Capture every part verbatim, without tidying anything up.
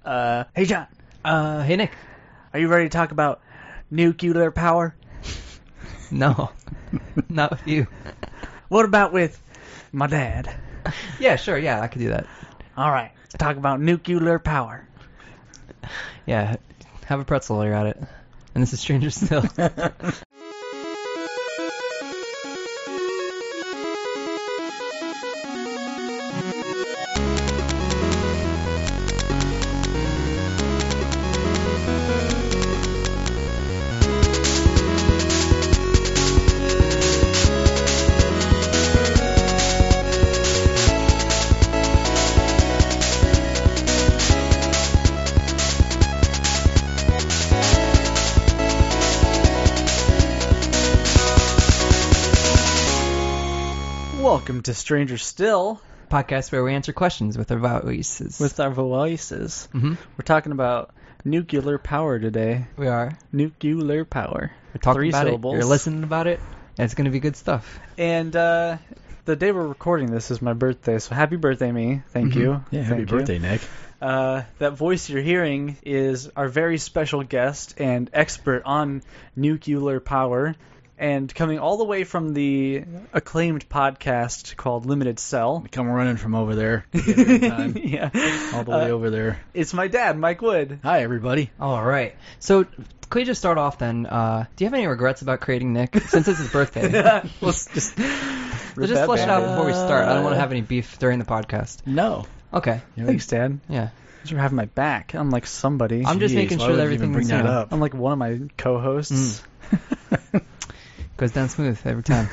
Uh, hey, John. Uh, hey, Nick. Are you ready to talk about nuclear power? No, not with you. What about with my dad? Yeah, sure. Yeah, I could do that. All right. Let's talk about nuclear power. Yeah, have a pretzel while you're at it. And this is Stranger Still. Welcome to Stranger Still. Podcast where we answer questions with our voices. With our voices. Mm-hmm. We're talking about nuclear power today. We are. Nuclear power. We're talking Three about syllables. it. You're listening about it. And it's going to be good stuff. And uh, the day we're recording this is my birthday, so happy birthday, me. Thank Mm-hmm. you. Yeah, happy Thank you. birthday, Nick. Uh, that voice you're hearing is our very special guest and expert on nuclear power, and coming all the way from the acclaimed podcast called Limited Cell. Come running from over there. To get there in time. Yeah, All the way Uh, over there. It's my dad, Mike Wood. Hi, everybody. All right. So, can we just start off then? Uh, do you have any regrets about creating Nick? Since it's his birthday. Let's just So just flesh it out before we start. I don't want to have any beef during the podcast. No. Okay. Thanks, Dad. Yeah. Thanks for having my back. I'm like somebody. I'm just Jeez, making why sure would that you even everything's bring that you know, up? I'm like one of my co-hosts. goes down smooth every time.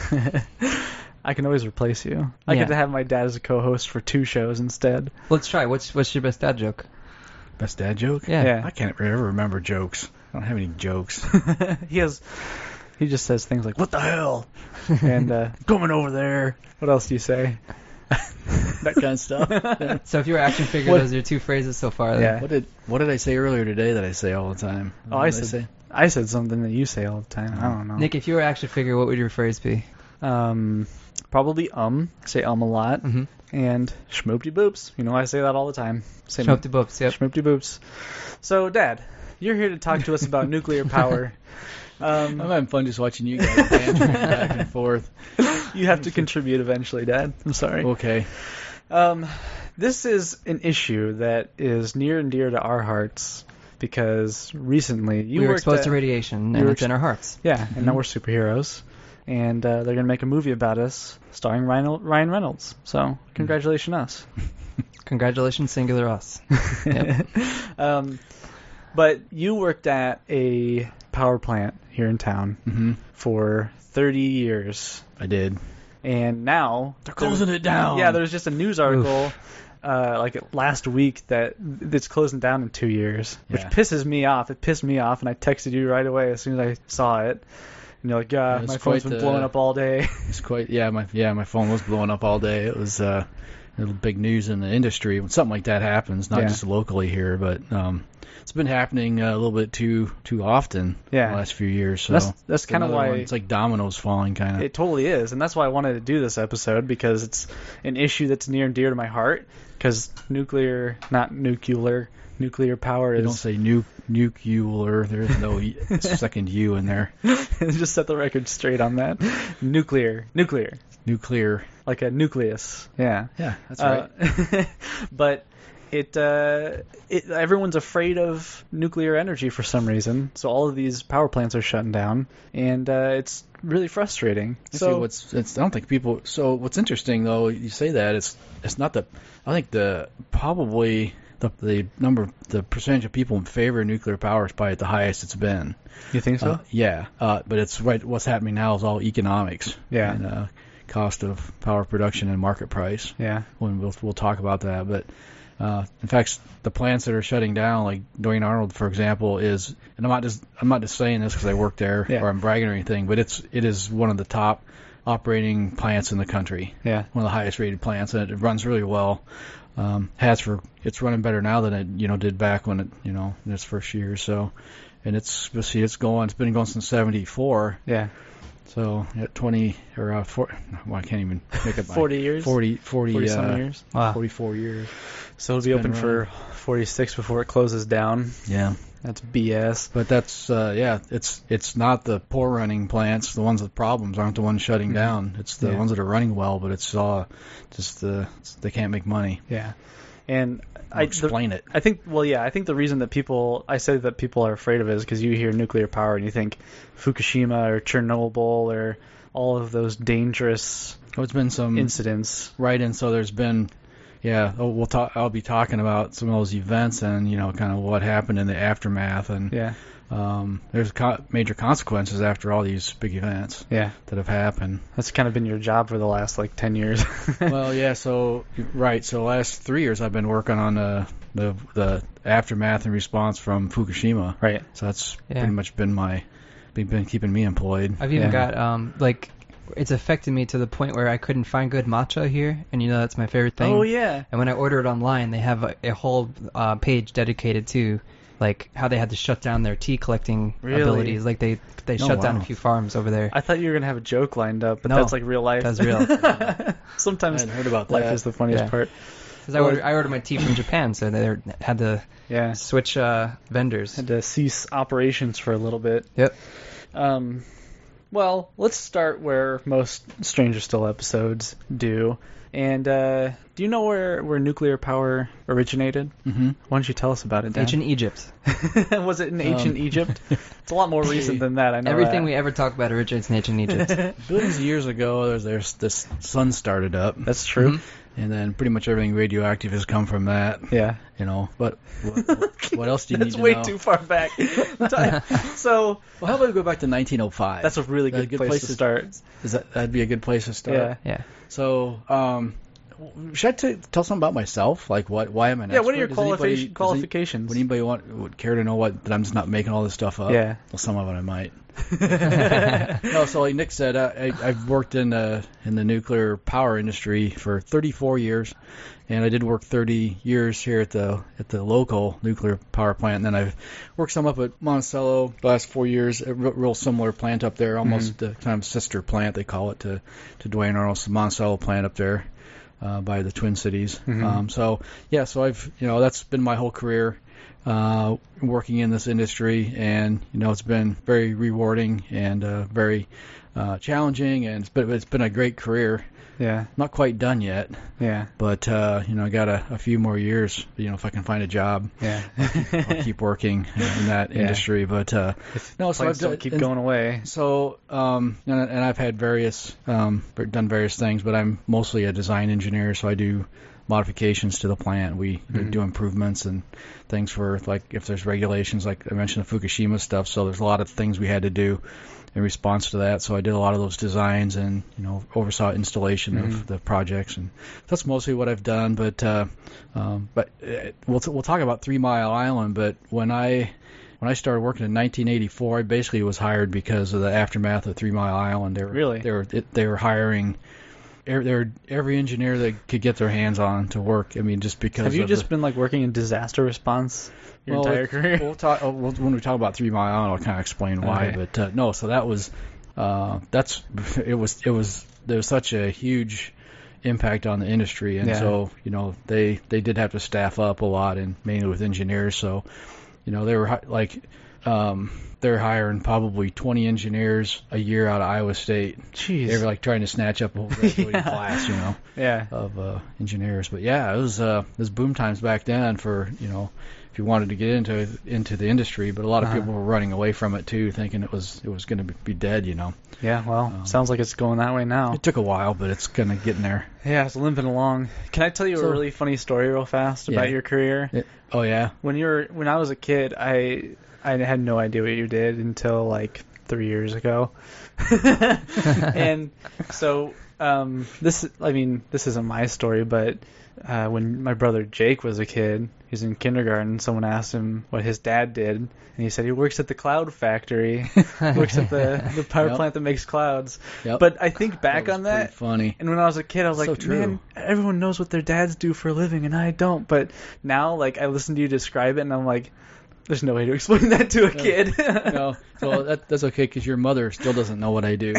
I can always replace you. I Yeah. get to have my dad as a co-host for two shows instead. Let's try. What's what's your best dad joke? Best dad joke? Yeah. Yeah. I can't ever remember jokes. I don't have any jokes. he has. He just says things like "What the hell?" and uh, "Coming over there." What else do you say? That kind of stuff. So if you were action figure, What- those are your two phrases so far. Then. Yeah. What did What did I say earlier today that I say all the time? Oh, What I did said I said something that you say all the time. I don't know. Nick, if you were action figure, what would your phrase be? Um, probably um. I say um a lot. Mm-hmm. And schmoopty boops. You know I say that all the time. Say Schmoop the boops. Yep. schmoopty boops. So, Dad, you're here to talk to us about nuclear power. I'm Um, having fun just watching you guys bantering back and forth. you have to contribute eventually, Dad. I'm sorry. Okay. Um, this is an issue that is near and dear to our hearts because recently you we were worked exposed at, to radiation, you and were it's in our hearts. yeah, and now we're superheroes, and uh, they're gonna make a movie about us starring Ryan, Ryan Reynolds. So congratulations, us. Congratulations, singular us. Yep. um, but you worked at a power plant here in town Mm-hmm. for thirty years, I did. and now They're closing it down. Yeah, there's just a news article uh, like last week that it's closing down in two years, which Yeah. pisses me off. It pissed me off, and I texted you right away as soon as I saw it. And you're like, yeah, Yeah, it's my phone's quite been the- blowing up all day. It's quite yeah my yeah my phone was blowing up all day. It was uh, a little big news in the industry when something like that happens, not Yeah. just locally here, but um, it's been happening uh, a little bit too too often Yeah. the last few years. So That's that's it's kind of another why one. It's like dominoes falling, kind of. it totally is, and that's why I wanted to do this episode because it's an issue that's near and dear to my heart. Because nuclear, not nuclear, nuclear power They is. don't say nu nuclear. There's no y- second U in there. Just set the record straight on that. Nuclear, nuclear, Nuclear. like a nucleus. Yeah. Yeah, that's right. Uh, but it, uh, it everyone's afraid of nuclear energy for some reason. So all of these power plants are shutting down, and uh, it's really frustrating. See, So what's it's, I don't think people. So what's interesting though, you say that it's it's not the. I think the probably the the number the percentage of people in favor of nuclear power is probably at the highest it's been. you think so? Uh, yeah, uh, but it's right. What's happening now is all economics. Yeah. And uh, cost of power production and market price. yeah. When we'll we'll talk about that, but. Uh, in fact, the plants that are shutting down, like Duane Arnold, for example, is, and I'm not just I'm not just saying this because I work there Yeah. or I'm bragging or anything, but it's it is one of the top operating plants in the country, Yeah. one of the highest rated plants, and it runs really well. Um, has for it's running better now than it you know did back when it you know in its first year. So, and it's you'll see it's going it's been going since seventy-four. Yeah. So at twenty or uh, four, well, I can't even make up my forty years? forty, forty, forty uh, some years. Wow. forty-four years. So it'll be been open for forty-six before it closes down. Yeah. That's B S. But that's uh, yeah, it's it's not the poor running plants. The ones with problems aren't the ones shutting Mhm. down. It's the Yeah. ones that are running well, but it's uh, just the they can't make money. Yeah. And I'll I explain the, it. I think well yeah, I think the reason that people I say that people are afraid of it is because you hear nuclear power and you think Fukushima or Chernobyl or all of those dangerous Oh, it's been some incidents. right, and so there's been. Yeah, oh, we'll talk. I'll be talking about some of those events and you know kind of what happened in the aftermath, and Yeah. um, there's co- major consequences after all these big events Yeah. that have happened. That's kind of been your job for the last like ten years. Well, yeah. So right. So last three years I've been working on the the, the aftermath and response from Fukushima. Right. So that's Yeah. pretty much been my been, been keeping me employed. I've even Yeah. got um like it's affected me to the point where I couldn't find good matcha here, and you know that's my favorite thing. Oh yeah. And when I order it online, they have a, a whole uh, page dedicated to like how they had to shut down their tea collecting Really? abilities. Like they they Oh, shut down wow. a few farms over there. I thought you were gonna have a joke lined up, but No, that's like real life. that's real. I Sometimes hadn't heard about life that. is the funniest Yeah. part. Because I ordered I ordered my tea from Japan, so they were- had to Yeah. switch uh, vendors. Had to cease operations for a little bit. Yep. Um, well, let's start where most Stranger Still episodes do. And uh, do you know where, where nuclear power originated? Mm-hmm. Why don't you tell us about it, Dan? Ancient Egypt. Was it in ancient Um, Egypt? It's a lot more recent than that. I know Everything that. we ever talk about originates in ancient Egypt. Billions of years ago, there's, there's this sun started up, That's true. Mhm. and then pretty much everything radioactive has come from that. Yeah. You know, but what, what, what else do you That's need to way know? too far back. So Well, how about we go back to nineteen oh five? that's a really That's good, place, to start. Is that that'd be a good place to start? Yeah. Yeah. So, um, should I t- tell something about myself? Like, what? Why am I an Yeah. What are your expert? Does anybody- qualification, does any- qualifications? Would anybody want would care to know what that I'm just not making all this stuff up? Yeah. Well, some of it I might. No, so like Nick said, uh, I, I've worked in uh, in the nuclear power industry for thirty-four years, and I did work thirty years here at the at the local nuclear power plant. And then I've worked some up at Monticello the last four years, a real, real similar plant up there, almost Mm-hmm. a kind of sister plant they call it to to Duane Arnold's Monticello plant up there uh, by the Twin Cities. Mhm. Um, so yeah, so I've you know that's been my whole career. Uh, working in this industry, and you know it's been very rewarding and uh, very uh, challenging, and it's been, it's been a great career. Yeah. Not quite done yet, Yeah. but uh, you know I got a, a few more years. You know if I can find a job, Yeah. I'll keep working in that Yeah. industry. But uh, no, so Planes I've don't done, keep and- going away. So um, and, and I've had various um, done various things, but I'm mostly a design engineer, so I do modifications to the plant. We Mhm. do improvements and things for like if there's regulations, like I mentioned the Fukushima stuff. So there's a lot of things we had to do in response to that. So I did a lot of those designs and you know oversaw installation Mhm. of the projects, and that's mostly what I've done. But uh, um, but uh, we'll t- we'll talk about Three Mile Island. But when I when I started working in nineteen eighty-four, I basically was hired because of the aftermath of Three Mile Island. They were Really? they were it, they were hiring. Every, they were every engineer they could get their hands on to work. I mean, just because. Have you of just the, been like working in disaster response your well, entire it- career? We'll talk oh, we'll, when we talk about Three Mile Island. I'll kind of explain why. Okay. But uh, no, so that was uh, that's it was it was there was such a huge impact on the industry, and Yeah. so you know they they did have to staff up a lot, and mainly with engineers. So you know they were hi- like. Um, they're hiring probably twenty engineers a year out of Iowa State. Jeez. They were like trying to snatch up a whole graduating Yeah. class, you know, Yeah. of uh, engineers. But yeah, it was uh, it was boom times back then for you know if you wanted to get into into the industry. But a lot of Uh-huh. people were running away from it too, thinking it was it was going to be dead. You know, Yeah, well, Um, sounds like it's going that way now. it took a while, but it's going to get in there. Yeah, it's limping along. Can I tell you So- a really funny story real fast about Yeah. your career? It, oh yeah, When you were when I was a kid, I I had no idea what you did until like three years ago. And so um, this, I mean, this isn't my story, but uh, when my brother Jake was a kid, he was in kindergarten. Someone asked him what his dad did, and he said he works at the cloud factory. He works at the the power Yep. plant that makes clouds. Yep. But I think back was on pretty that, funny. and when I was a kid, I was So like, true. man, everyone knows what their dads do for a living, and I don't. But now, like, I listen to you describe it, and I'm like, There's no way to explain that to a kid. No, so that, that's okay because your mother still doesn't know what I do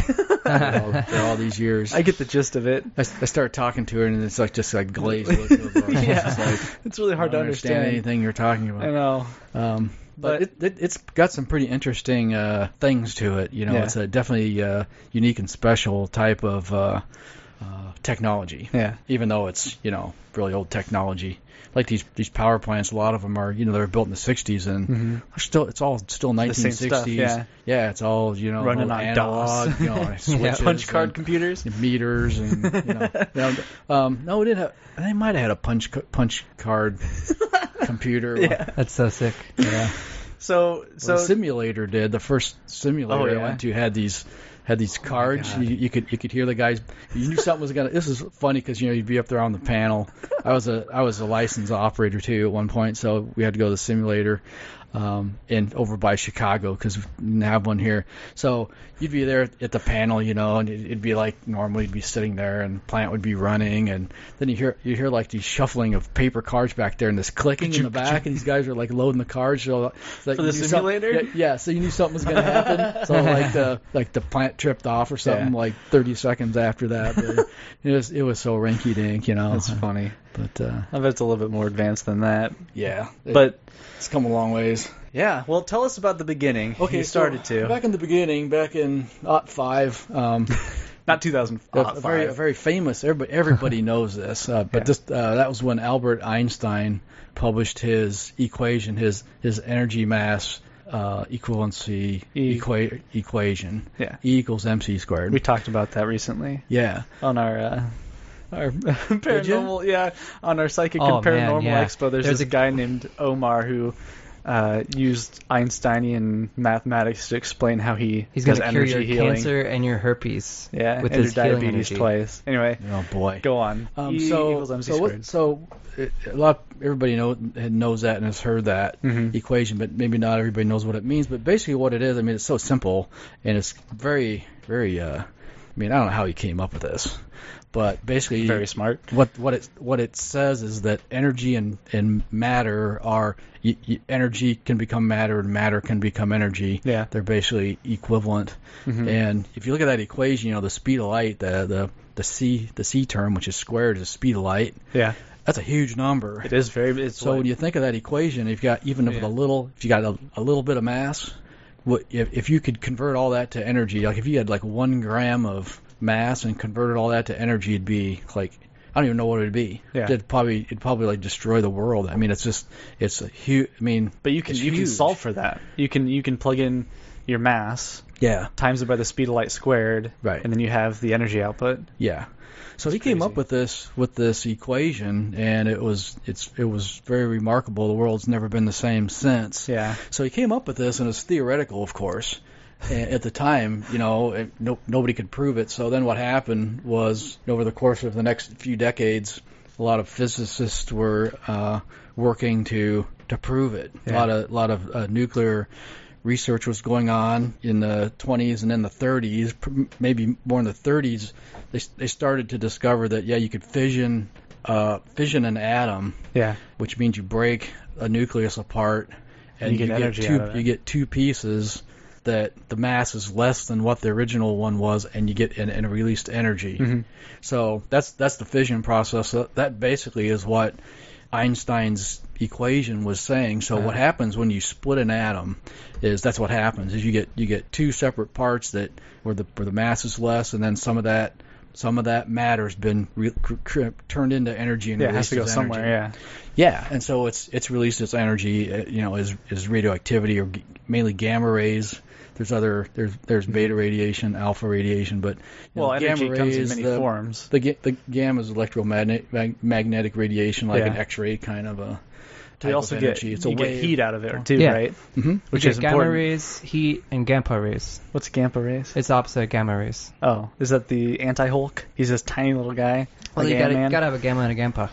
for all these years. I get the gist of it. I, I start talking to her and it's like just like glazed look. Of, uh, Yeah. it's, like, It's really hard I to don't understand. anything you're talking about. I know. Um, but But- it, it, it's got some pretty interesting uh, things to it. You know, Yeah. it's a definitely uh, unique and special type of uh, uh, technology. Yeah. Even though it's you know really old technology, like these these power plants, a lot of them are you know they were built in the sixties and Mm-hmm. are still it's all still The nineteen same sixties. stuff, yeah. it's all you know Running all on analog, DOS. you know, switches Punch card and- computers. and meters and you know, you know um, no, we didn't have. They might have had a punch ca- punch card computer. Yeah. That's so sick. Yeah. So, So so the simulator did. The first simulator Oh, yeah. I went to had these had these cards. God. you, you could you could hear the guys. You knew something was gonna. This is funny because you know you'd be up there on the panel. I was a I was a licensed operator too at one point, so we had to go to the simulator. Um, and over by Chicago because we didn't have one here. So you'd be there at the panel, you know, and it'd be like normally you'd be sitting there and the plant would be running, and then you hear you hear like these shuffling of paper cards back there and this clicking in the back, and these guys are like loading the cards. So it's like For you the knew some- simulator? Yeah, yeah, so you knew something was gonna happen. So like the like the plant tripped off or something Yeah. like thirty seconds after that. But it was it was so rinky dink, you know. that's funny. But uh, I bet it's a little bit more advanced than that. yeah, it- But it's come a long ways. yeah, well, tell us about the beginning. Okay, you started so to. back in the beginning, back in aught five, um, Not two thousand a, five. a very a very famous. Everybody everybody knows this, uh, but Yeah. this uh, that was when Albert Einstein published his equation, his his energy mass uh, equivalency E. equa- equation. Yeah. E equals mc squared. We talked about that recently yeah. on our uh, our paranormal, yeah, on our psychic Oh, and paranormal man, yeah. expo. There's, There's this a- guy named Omar who uh, used Einsteinian mathematics to explain how he He's does gonna cure energy your healing. cancer and your herpes. Yeah, with and his your healing diabetes energy. twice. Anyway, Oh boy. go on. Um, E so equals mc so, squared. what, so it, a lot everybody know, knows that and has heard that Mhm. equation, but maybe not everybody knows what it means. But basically, what it is, I mean, it's so simple and it's very very. Uh, I mean, I don't know how he came up with this, but basically, Very smart. what what it what it says is that energy and, and matter are y- y- energy can become matter and matter can become energy. Yeah. They're basically equivalent. Mhm. And if you look at that equation, you know the speed of light, the the the c the c term, which is squared, is the speed of light. Yeah, That's a huge number. it is very. It's So like- when you think of that equation, if you got even with Yeah. a little, if you got a, a little bit of mass, what if, if you could convert all that to energy, like if you had like one gram of mass and converted all that to energy, it'd be like I don't even know what it'd be. Yeah. It'd probably it'd probably like destroy the world. I mean, it's just it's a huge. I mean, but you can it's you can huge. solve for that. You can you can plug in your mass yeah, times it by the speed of light squared, Right. and then you have the energy output. yeah. So That's he came crazy. up with this with this equation, and it was it's it was very remarkable. The world's never been the same since. Yeah. So he came up with this, and it's theoretical, of course. And at the time, you know, it, no, nobody could prove it. So then what happened was, over the course of the next few decades, a lot of physicists were uh, working to to prove it. Yeah. A lot of a lot of uh, nuclear research was going on in the twenties and in the thirties, pr- maybe more in the thirties. They they started to discover that yeah, you could fission uh, fission an atom, Yeah. which means you break a nucleus apart and You get energy two out of it. you get two pieces that the mass is less than what the original one was, and you get an, an released energy. Mhm. So that's that's the fission process. So that basically is what Einstein's equation was saying. So Uh-huh. what happens when you split an atom is that's what happens is you get you get two separate parts that where the where the mass is less, and then some of that some of that matter's been re- cr- cr- turned into energy and Yeah, it has released to go as somewhere. energy. Yeah. Yeah, and so it's it's released as energy, uh, you know, as as radioactivity or g- mainly gamma rays. There's other there's there's beta radiation, alpha radiation, but you Well, know, energy gamma comes in rays, many the, forms. The ga- the gamma is electromagnetic mag- magnetic radiation, like Yeah. an X-ray kind of a. They type also of get energy. It's a you get wave. heat out of it too, Yeah. right? Mhm. Which You is get gamma important. rays, heat, and gamma rays. What's gamma rays? It's opposite of gamma rays. Oh, is that the anti-Hulk? He's this tiny little guy. Well, like you gotta, Ant-Man? gotta have a gamma and a gamma.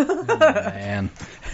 Oh, man.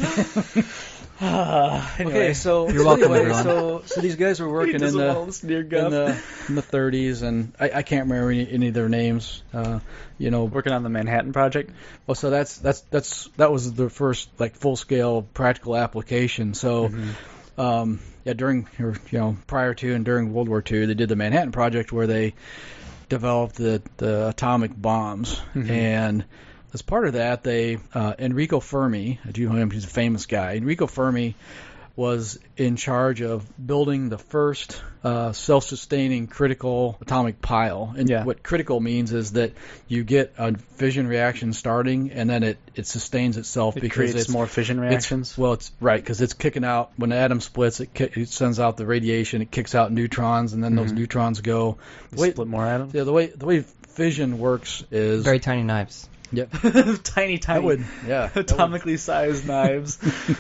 Anyway, Okay, so You're welcome, anyway, everyone. so so these guys were he working in doesn't the want to listen to your in guff. the in the thirties, and I, I can't remember any, any of their names. Uh, you know, Working on the Manhattan Project. well, so that's that's that's that was the first like full scale practical application. So Mhm. um, yeah, during or, you know prior to and during World War Two, they did the Manhattan Project where they developed the the atomic bombs, Mhm. and as part of that, they uh, Enrico Fermi, do you know him? He's a famous guy. Enrico Fermi was in charge of building the first uh, self-sustaining critical atomic pile. And Yeah. what critical means is that you get a fission reaction starting, and then it, it sustains itself It because creates it's more fission it's- reactions. well, it's right because it's kicking out when the atom splits. It, ki- it sends out the radiation. It kicks out neutrons, and then those Mhm. neutrons go. You Wait, split more atoms. yeah, the way the way fission works is Very tiny knives. yeah. tiny, I tiny, would yeah that would- atomically sized knives.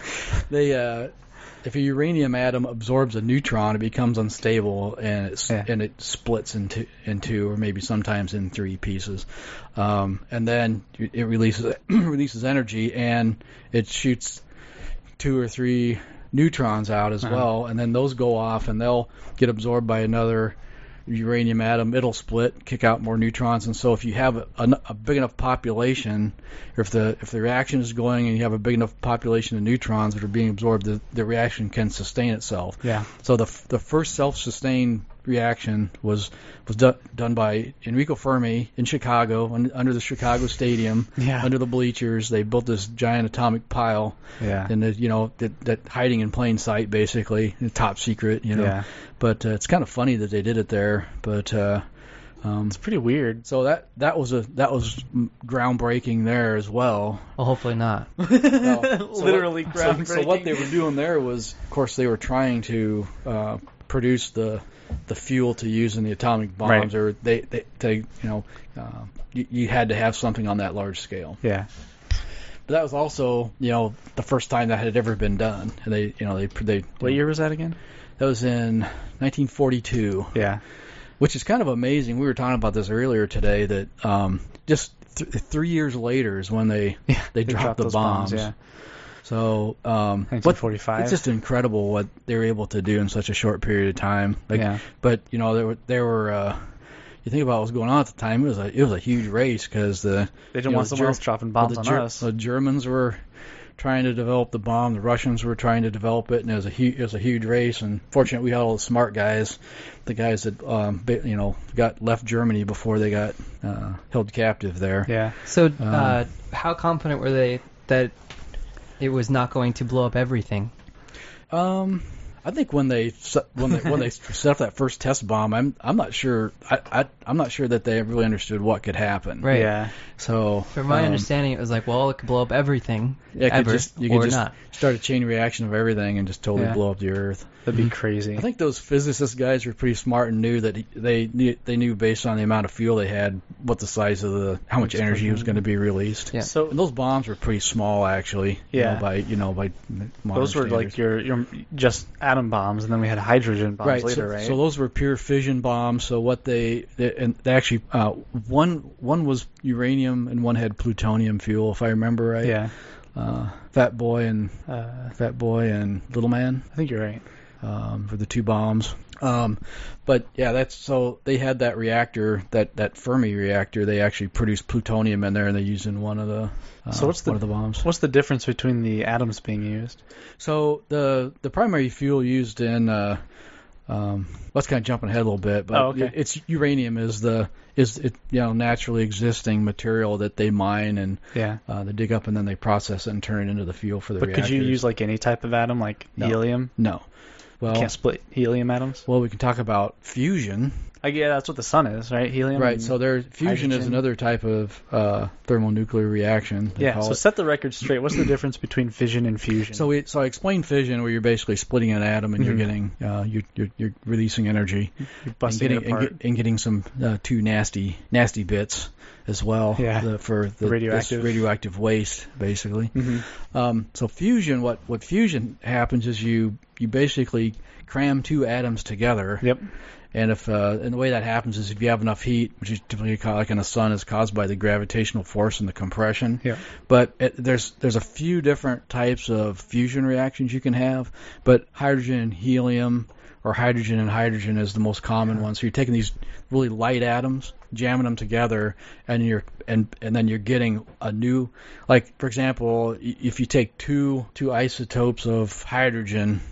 they uh, if a uranium atom absorbs a neutron, it becomes unstable and it, Yeah. and it splits into in two or maybe sometimes in three pieces, um, and then it releases releases energy and it shoots two or three neutrons out as Uh-huh. well, and then those go off and they'll get absorbed by another uranium atom. It'll split, kick out more neutrons, and so if you have a, a, a big enough population, or if the if the reaction is going and you have a big enough population of neutrons that are being absorbed, the, the reaction can sustain itself. Yeah. So the the first self-sustained reaction was was do, done by Enrico Fermi in Chicago, un, under the Chicago Stadium, Yeah. under the bleachers. They built this giant atomic pile, Yeah. and the, you know that, that hiding in plain sight, basically, top secret. You know, Yeah. but uh, it's kind of funny that they did it there. But uh, um, It's pretty weird. so that that was a that was groundbreaking there as well. Well, hopefully not. Literally So, groundbreaking. so what they were doing there was, of course, they were trying to uh, produce the the fuel to use in the atomic bombs, Right. or they, they, they you know, uh, you, you had to have something on that large scale. Yeah. But that was also, you know, the first time that had ever been done, and they, you know, they they What year was that again? that was in nineteen forty-two, Yeah. which is kind of amazing. We were talking about this earlier today that um, just th- three years later is when they Yeah. they, dropped, the those bombs. Yeah. So um, nineteen what- forty-five. it's just incredible what they were able to do in such a short period of time. Like, yeah. But you know, there were there were. Uh, you think about what was going on at the time. It was a it was a huge race because the They didn't you know, want the someone Ger- else dropping well, bombs the, on Ger- us. the Germans were trying to develop the bomb. The Russians were trying to develop it, and it was a huge it was a huge race. And fortunately, we had all the smart guys, the guys that um, ba- you know got left Germany before they got uh, held captive there. Yeah. So, Um, uh, how confident were they that it was not going to blow up everything? Um, I think when they se- when they when they set up that first test bomb, I'm I'm not sure I, I I'm not sure that they really understood what could happen. Right. Yeah. So From my um, understanding, it was like, well, it could blow up everything, yeah, it could ever, just, you or could just not. start a chain reaction of everything and just totally Yeah. blow up the Earth. That'd be crazy. I think those physicist guys were pretty smart and knew that he- they knew, they knew based on the amount of fuel they had what the size of the how much energy was going to be released. Yeah. So And those bombs were pretty small actually. you Yeah. know, by you know by modern those were like standards. your your just atom bombs, and then we had hydrogen bombs right. later, so, right? so those were pure fission bombs. So what they, they and they actually uh, one one was uranium and one had plutonium fuel, if I remember right. yeah. Uh, Fat Boy and Uh, Fat Boy and Little Man. I think you're right. Um, for the two bombs. Um, but yeah, that's so they had that reactor, that, that Fermi reactor. They actually produced plutonium in there, and they used in one of the uh, So what's the- one of the bombs. What's the difference between the atoms being used? So the the primary fuel used in uh, um, let's kind of jump ahead a little bit, but Oh, okay. it's uranium is the is it you know naturally existing material that they mine and Yeah. uh, they dig up and then they process it and turn it into the fuel for the But reactors. could you use like any type of atom, like No. helium? no? Well, You can't split helium atoms. well, we can talk about fusion. I yeah, that's what the sun is, right? Helium. Right, and- so there fusion is hydrogen. another type of uh, thermonuclear reaction. they yeah. call So it. set the record straight. What's the difference between fission and fusion? So we so I explained fission, where you're basically splitting an atom and you're Mhm. getting uh, you're, you're you're releasing energy You're and busting getting it apart. and, get, and getting some uh, two nasty nasty bits as well. Yeah. the, for the Radioactive. this radioactive waste basically. Mhm. Um, so fusion, what what fusion happens is you you basically cram two atoms together. Yep. And if uh, and the way that happens is if you have enough heat, which is typically ca- like in the sun, is caused by the gravitational force and the compression. Yeah. But it, there's there's a few different types of fusion reactions you can have, but hydrogen and helium, or hydrogen and hydrogen, is the most common one. So you're taking these really light atoms, jamming them together, and you're and and then you're getting a new, like for example, i- if you take two two isotopes of hydrogen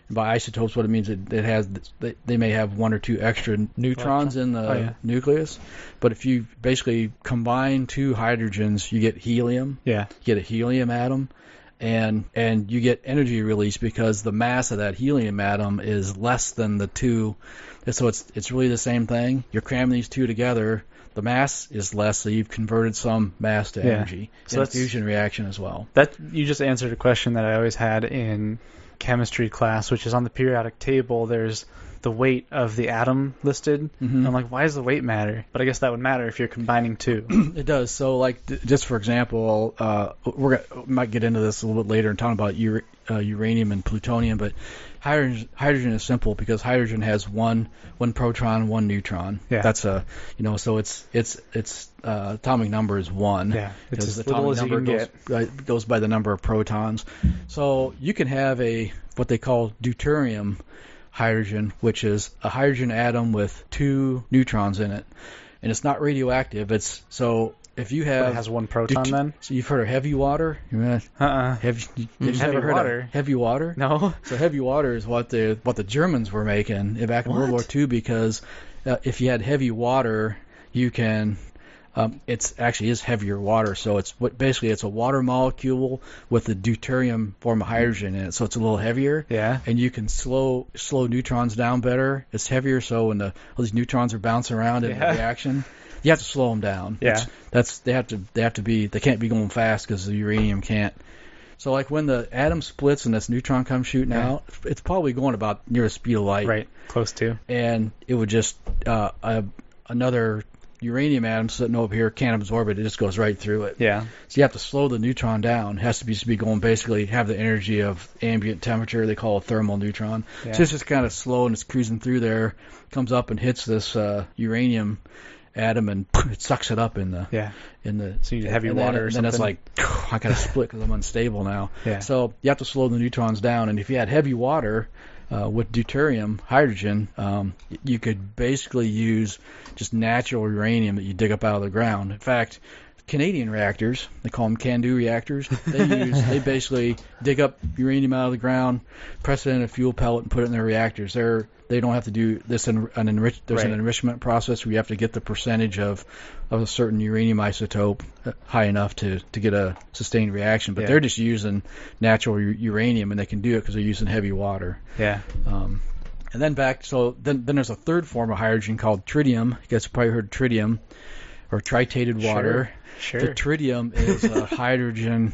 By isotopes, what it means, it, it has they, they may have one or two extra neutrons in the oh, yeah. nucleus, but if you basically combine two hydrogens, you get helium. Yeah. You get a helium atom, and and you get energy release because the mass of that helium atom is less than the two. So it's it's really the same thing. You're cramming these two together. The mass is less, so you've converted some mass to Yeah. energy. So in a that's- fusion reaction as well. That you just answered a question that I always had in chemistry class, which is on the periodic table. There's the weight of the atom listed. Mhm. I'm like, why does the weight matter? But I guess that would matter if you're combining two. It does. So, like, th- just for example, uh, we're gonna, we might get into this a little bit later and talk about ur- uh, uranium and plutonium, but hydrogen, hydrogen is simple because hydrogen has one one proton, one neutron. Yeah. That's a you know, so it's it's it's uh, atomic number is one. Yeah, it's Because as the little atomic as you number can goes, get. by, goes by the number of protons. So you can have a what they call deuterium hydrogen, which is a hydrogen atom with two neutrons in it, and it's not radioactive. It's so if you But have it has one proton deut- then? So you've heard of heavy water? You know, Uh-uh. Have you, Mm, you've heavy never heard water? of heavy water? No. So heavy water is what the what the Germans were making back in World War What? Two because uh, if you had heavy water, you can. Um, it's actually is heavier water, so it's what basically it's a water molecule with a deuterium form of hydrogen in it, so it's a little heavier. Yeah. And you can slow slow neutrons down better. It's heavier, so when the all these neutrons are bouncing around in Yeah. the reaction, you have to slow them down. Yeah. That's, that's they have to they have to be they can't be going fast because the uranium can't. So like when the atom splits and this neutron comes shooting Yeah. out, it's probably going about near the speed of light. Right. Close to. And it would just uh, a, another uranium atom sitting over here can't absorb it. It just goes right through it. Yeah. So you have to slow the neutron down. It has to be, to be going basically have the energy of ambient temperature. They call it thermal neutron. Yeah. So it's just kind of slow and it's cruising through there, comes up and hits this uh, uranium atom and it sucks it up in the Yeah. in the So you need heavy and water then, or and then it's something. like I gotta split because I'm unstable now. Yeah. So you have to slow the neutrons down. And if you had heavy water uh, with deuterium hydrogen, um, y- you could basically use just natural uranium that you dig up out of the ground. In fact, Canadian reactors, they call them can-do reactors. They use they basically dig up uranium out of the ground, press it in a fuel pellet, and put it in their reactors. They're they don't have to do this in an enrich. There's Right. an enrichment process where you have to get the percentage of of a certain uranium isotope uh, high enough to to get a sustained reaction. But Yeah. they're just using natural u- uranium, and they can do it because they're using heavy water. Yeah. Um, and then back, so then then there's a third form of hydrogen called tritium. You guys have probably heard tritium or tritated water. Sure. The tritium is a hydrogen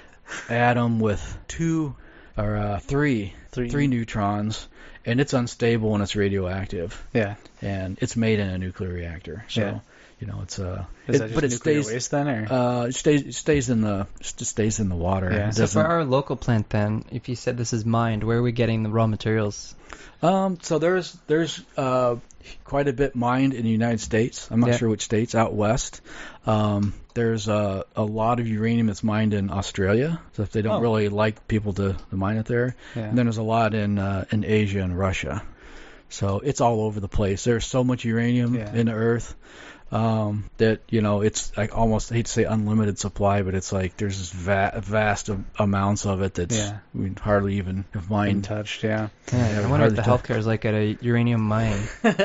atom with two or uh, three Three. three neutrons, and it's unstable and it's radioactive, Yeah. and it's made in a nuclear reactor. So Yeah. you know it's uh, Is it- that just but it nuclear stays waste then, or? uh, it stays it stays in the it just stays in the water. Yeah. It So for doesn't- our local plant, then, if you said this is mined, where are we getting the raw materials? Um, so there's there's uh, quite a bit mined in the United States. I'm not Yeah. sure which states out west. Um, there's uh, a lot of uranium that's mined in Australia. So if they don't Oh. really like people to, to mine it there, Yeah. and then there's a lot in uh, in Asia and Russia. So it's all over the place. There's so much uranium Yeah. in the earth um, that you know it's like almost I hate to say unlimited supply, but it's like there's this va- vast am- amounts of it that's Yeah. we hardly even have Been mined. touched, yeah. Yeah, I wonder hardly what the touch- healthcare is like at a uranium mine.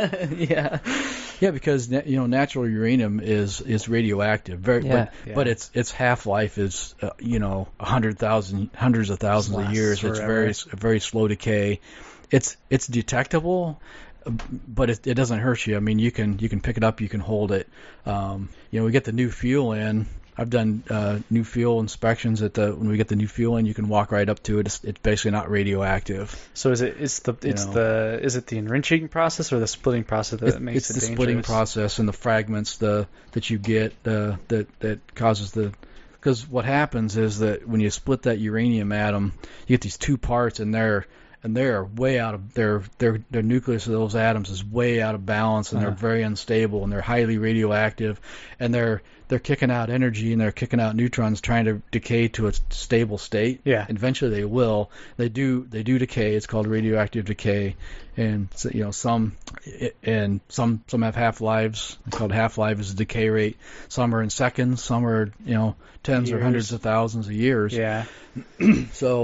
yeah. Yeah, because na- you know natural uranium is is radioactive, very, Yeah. but, Yeah. but its its half life is uh, you know a hundred thousand, hundreds of thousands of Lasts years. It's forever. very s- very slow decay. It's it's detectable, uh, but it, it doesn't hurt you. I mean, you can you can pick it up, you can hold it. Um, you know, we get the new fuel in. I've done uh, new fuel inspections at the when we get the new fuel in, you can walk right up to it. It's, it's basically not radioactive. So is it? It's the. It's know. the. Is it the enriching process or the splitting process that It- makes it's it the dangerous? splitting process and the fragments the that you get uh, that that causes the because what happens is that when you split that uranium atom, you get these two parts and they're and they're way out of their their their nucleus of those atoms is way out of balance and Uh-huh. they're very unstable and they're highly radioactive and they're they're kicking out energy and they're kicking out neutrons trying to decay to a stable state. Yeah. Eventually they will. They do they do decay. It's called radioactive decay, and so, you know some and some some have half lives. It's called half life is the decay rate. Some are in seconds. Some are you know tens or Years. hundreds of thousands of years. Yeah. So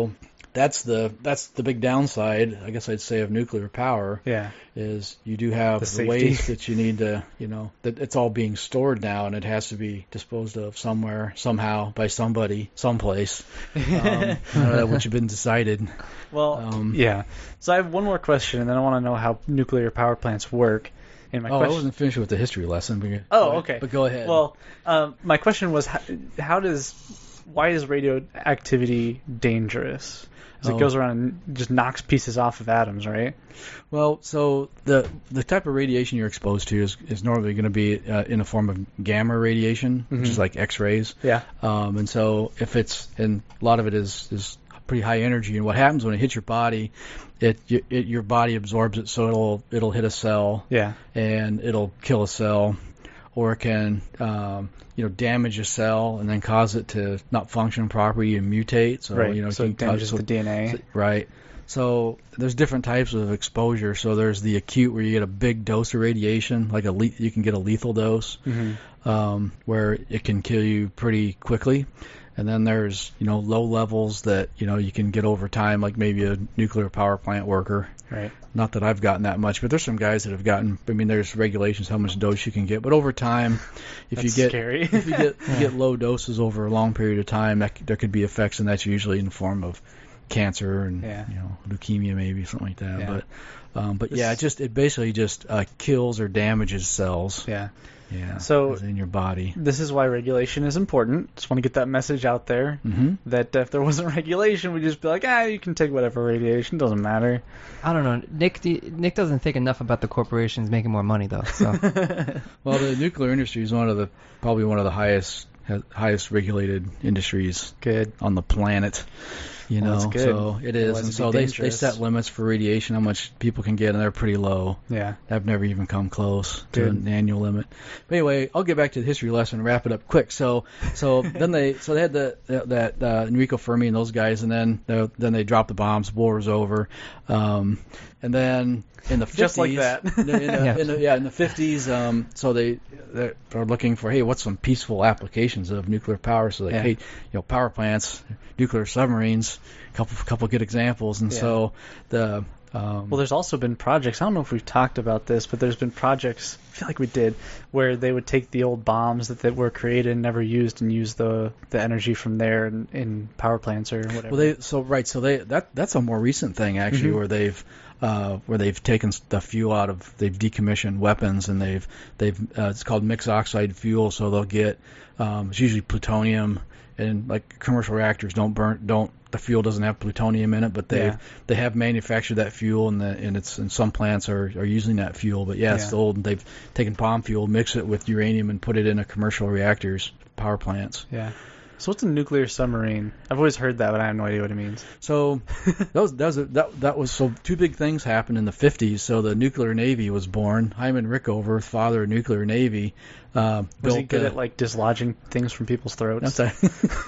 that's the that's the big downside, I guess I'd say, of nuclear power. Yeah. Is you do have The the, safety. waste that you need to, you know, that it's all being stored now, and it has to be disposed of somewhere, somehow, by somebody, someplace, um, uh, which have been decided. Well, Um, yeah. So I have one more question, and then I want to know how nuclear power plants work. And my oh, I question. wasn't finished with the history lesson. But, Oh, okay. But go ahead. Well, um, my question was, how, how does, why is radioactivity dangerous? 'Cause Oh. it goes around and just knocks pieces off of atoms, right? Well, so the the type of radiation you're exposed to is, is normally going to be uh, in the form of gamma radiation, Mhm. which is like X-rays. Yeah. Um, and so if it's, and a lot of it is, is pretty high energy, and what happens when it hits your body, it, it your body absorbs it, so it'll it'll hit a cell Yeah. and it'll kill a cell, or it can um, you know damage a cell and then cause it to not function properly and mutate. So right. you know so can it damages cause, the D N A. so- right. So there's different types of exposure. So there's the acute, where you get a big dose of radiation, like a le- you can get a lethal dose, hmm um, where it can kill you pretty quickly. And then there's, you know, low levels that, you know, you can get over time, like maybe a nuclear power plant worker. Right. Not that I've gotten that much, but there's some guys that have gotten, I mean, there's regulations how much dose you can get. But over time, if That's you get scary. if you get you get low doses over a long period of time, that, c- there could be effects, and that's usually in the form of cancer and, Yeah. you know, leukemia maybe, something like that. Yeah. But um, but This- yeah, it just it basically just uh, kills or damages cells. Yeah. Yeah. So- in your body. This is why regulation is important. Just want to get that message out there. Mm-hmm. That if there wasn't regulation, we'd just be like, ah, you can take whatever radiation, doesn't matter. I don't know. Nick do- Nick doesn't think enough about the corporations making more money though. So Well, the nuclear industry is one of the probably one of the highest highest regulated industries Good. on the planet. You Well, know, that's good. so it is, Otherwise and it'd so be they they dangerous. set limits for radiation, how much people can get, and they're pretty low. Yeah. I've never even come close to Good. an annual limit. But anyway, I'll get back to the history lesson and wrap it up quick. So, so then they, so they had the that uh, Enrico Fermi and those guys, and then uh, then they dropped the bombs. War was over, um, and then in the fifties, Just like that. in the, in the, Yeah. in the, yeah, in the fifties, um, so they they're looking for, hey, what's some peaceful applications of nuclear power? So like, Yeah. hey, you know, power plants, nuclear submarines, a couple couple good examples, and Yeah. so the um, Well, there's also been projects. I don't know if we've talked about this, but there's been projects. I feel like we did, where they would take the old bombs that, that were created and never used, and use the the energy from there in, in power plants or whatever. Well, they so right, so they that that's a more recent thing actually, Mhm. where they've uh, where they've taken the fuel out of, they've decommissioned weapons, and they've they've uh, it's called mixed oxide fuel. So they'll get um, it's usually plutonium, and like commercial reactors don't burn don't the fuel doesn't have plutonium in it, but they Yeah. have they have manufactured that fuel, and the and it's and some plants are, are using that fuel. But yeah, it's Yeah. old, and they've taken palm fuel, mix it with uranium, and put it in a commercial reactors, power plants. Yeah. So what's a nuclear submarine? I've always heard that, but I have no idea what it means. So that was that was a, that that was so two big things happened in the fifties. So the nuclear navy was born. Hyman Rickover, father of nuclear navy, uh, Was built. he good uh, at like dislodging things from people's throats? I'm sorry.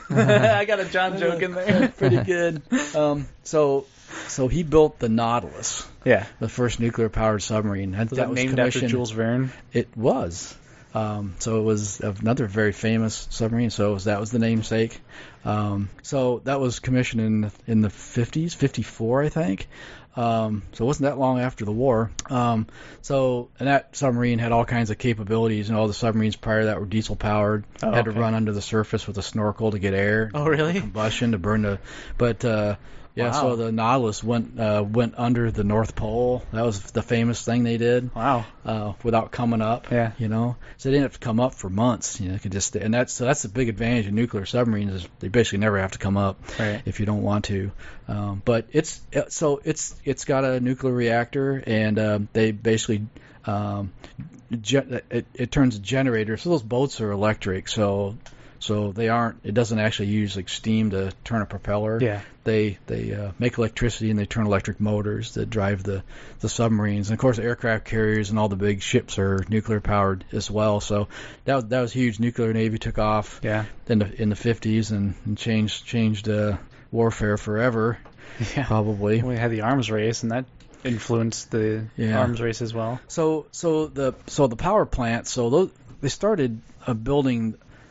I got a John joke in there. Pretty good. Um, so so he built the Nautilus, Yeah. the first nuclear powered submarine. That, Was that that was named after commissioned- Jules Verne? It was. Um, so it was another very famous submarine. So it was, that was the namesake. Um, so that was commissioned in the, in the fifties, fifty-four, I think. Um, so it wasn't that long after the war. Um, so and that submarine had all kinds of capabilities, and all the submarines prior to that were diesel powered. Oh, had to okay. run under the surface with a snorkel to get air. Oh, really? Combustion to burn the, but uh, yeah. Wow. So the Nautilus went uh, went under the North Pole. That was the famous thing they did. Wow. Uh, without coming up, Yeah. you know, so they didn't have to come up for months. You know, they could just, and that's so that's the big advantage of nuclear submarines is they basically never have to come up Right. if you don't want to. Um, but it's so it's it's got a nuclear reactor, and um, they basically um, ge- it, it turns a generator. So those boats are electric. So so they aren't. It doesn't actually use like steam to turn a propeller. Yeah. They they uh, make electricity, and they turn electric motors that drive the, the submarines. And of course, the aircraft carriers and all the big ships are nuclear powered as well. So that was, that was huge. Nuclear Navy took off Yeah. in the in the fifties and, and changed changed uh, warfare forever. Yeah. Probably. We had the arms race, and that influenced the Yeah. arms race as well. So so the so the power plant. So those they started uh, building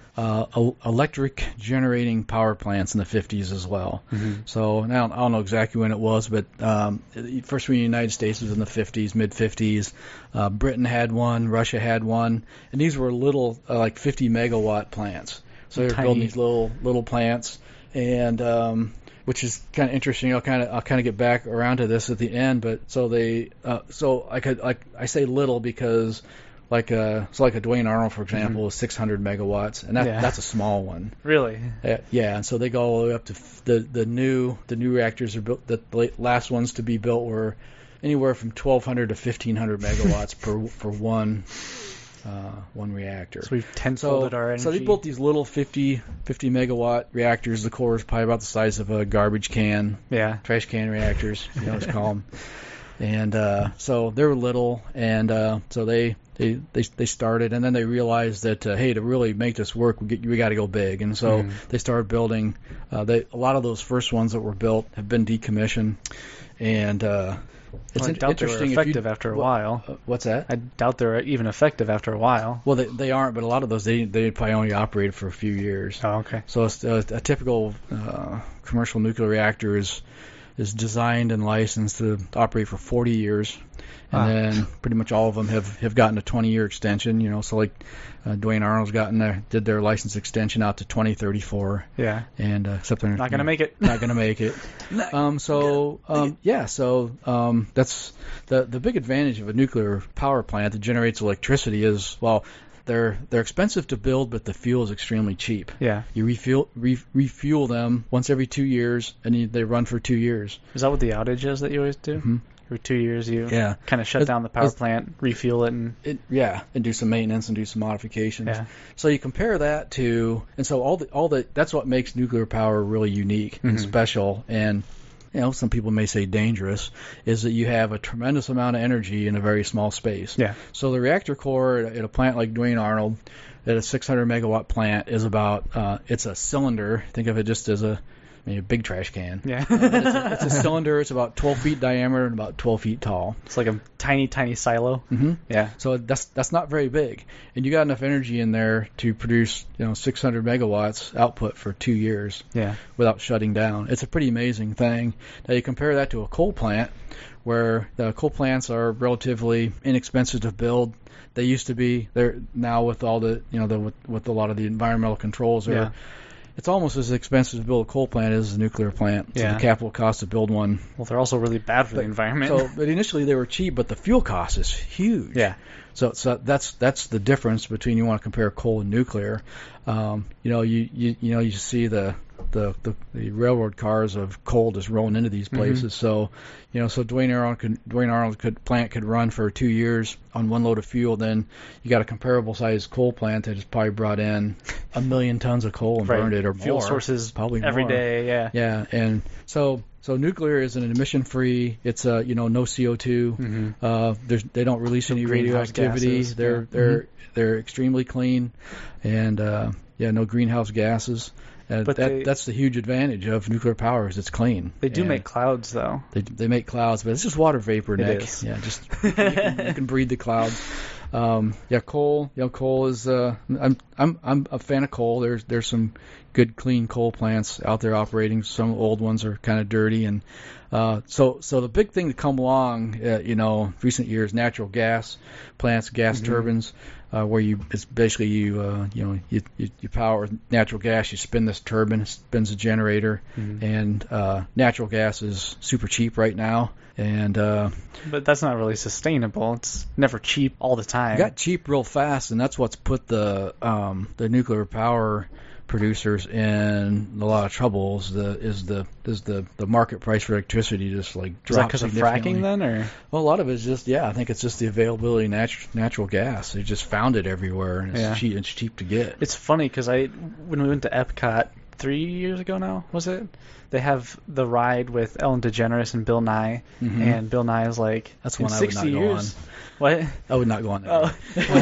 uh, el- electric generating power plants in the fifties as well. Mm-hmm. So now I don't know exactly when it was, but um, first one in the United States was in the fifties, mid fifties. Uh, Britain had one, Russia had one, and these were little uh, like fifty megawatt plants. So they were Tiny. building these little little plants, and um, which is kind of interesting. I'll kind of I'll kind of get back around to this at the end, but so they uh, so I could like I say little because like a so like a Dwayne Arnold, for example, Mhm. is six hundred megawatts, and that Yeah. that's a small one. Really? Uh, yeah, and so they go all the way up to f- the the new the new reactors are built. The la- last ones to be built were anywhere from twelve hundred to fifteen hundred megawatts per for one uh, one reactor. So we've So, tenfolded our energy. so they built these little fifty, fifty megawatt reactors. The core is probably about the size of a garbage can, Yeah. trash can reactors, you know what it's called. And uh, so they were little, and uh, so they, they they they started, and then they realized that uh, hey, to really make this work, we get, we got to go big, and so Mhm. they started building. Uh, they a lot of those first ones that were built have been decommissioned, and uh, it's Well, I in- doubt they were interesting. if you- effective after a well, while. uh, what's that? I doubt they're even effective after a while. Well, they they aren't, but a lot of those they they probably only operated for a few years. Oh, okay. So it's, uh, a typical uh, commercial nuclear reactor is is designed and licensed to operate for forty years, and Wow. then pretty much all of them have, have gotten a twenty year extension. You know, so like uh, Dwayne Arnold's gotten their did their license extension out to twenty thirty-four, Yeah. and uh, except they're Not gonna make it. not gonna make it. Um, so um, yeah, so um, that's the the big advantage of a nuclear power plant that generates electricity is well. They're they're expensive to build, but the fuel is extremely cheap. Yeah. You refuel re, refuel them once every two years, and you, they run for two years. Is that what the outage is that you always do? Mhm. Every two years you Yeah, kind of shut It's- down the power it's- plant, refuel it, and it, yeah, and do some maintenance and do some modifications. yeah. So you compare that to, and so all the all the that's what makes nuclear power really unique and Mhm. special, and you know some people may say dangerous, is that you have a tremendous amount of energy in a very small space. Yeah. So the reactor core at a, at a plant like Dwayne Arnold, at a six hundred megawatt plant, is about uh, it's a cylinder. Think of it just as a I mean, a big trash can. Yeah. But it's, a, it's a cylinder. It's about twelve feet diameter and about twelve feet tall. It's like a tiny, tiny silo. hmm Yeah. So that's that's not very big, and you got enough energy in there to produce you know six hundred megawatts output for two years Yeah. without shutting down. It's a pretty amazing thing. Now you compare that to a coal plant, where the coal plants are relatively inexpensive to build. They used to be. They're now with all the you know the with, with a lot of the environmental controls. Are, Yeah. It's almost as expensive to build a coal plant as a nuclear plant. So Yeah. the capital cost to build one. Well, they're also really bad for the But- environment. So, but initially they were cheap, but the fuel cost is huge. yeah. So, so that's that's the difference between you want to compare coal and nuclear. Um, you know, you, you you know you see the, the the the railroad cars of coal just rolling into these places. So, you know, so Dwayne Arnold could Dwayne Arnold could plant could run for two years on one load of fuel. Then you got a comparable sized coal plant that has probably brought in a million tons of coal and Right. burned it or Fuel more. sources probably every more. day. Yeah. Yeah, and so so nuclear is an emission free. It's a you know no C O two. Mhm. Uh, there's, they don't release No any greenhouse radioactivity. gases, They're yeah. they're they're extremely clean, and uh, yeah, no greenhouse gases. Uh, But that they- that's the huge advantage of nuclear power is it's clean. They do And make clouds, though. they they make clouds, but it's just water vapor, It Nick. is. Yeah, just you can, you can breathe the clouds. Um, yeah, coal. You know, coal is. Uh, I'm I'm I'm a fan of coal. There's there's some good clean coal plants out there operating. Some old ones are kind of dirty, and uh, so so the big thing to come along, uh, you know, recent years, natural gas plants, gas Mhm. turbines. Uh, where you it's basically you uh, you know you, you you power with natural gas, you spin this turbine, it spins a generator, Mhm. and uh, natural gas is super cheap right now, and uh, But that's not really sustainable. It's never cheap all the time. it got cheap real fast, and that's what's put the um, the nuclear power producers in a lot of trouble. Is the is the is the, the market price for electricity just like Is that dropped because of significantly. fracking then, or Well, a lot of it is just yeah, I think it's just the availability of natu- natural gas. They just found it everywhere, and it's Yeah. cheap. It's cheap to get. it's funny because I when we went to Epcot three years ago now was it? They have the ride with Ellen DeGeneres and Bill Nye, Mhm. and Bill Nye is like, That's in one I would sixty not go years. What? I would not go on that.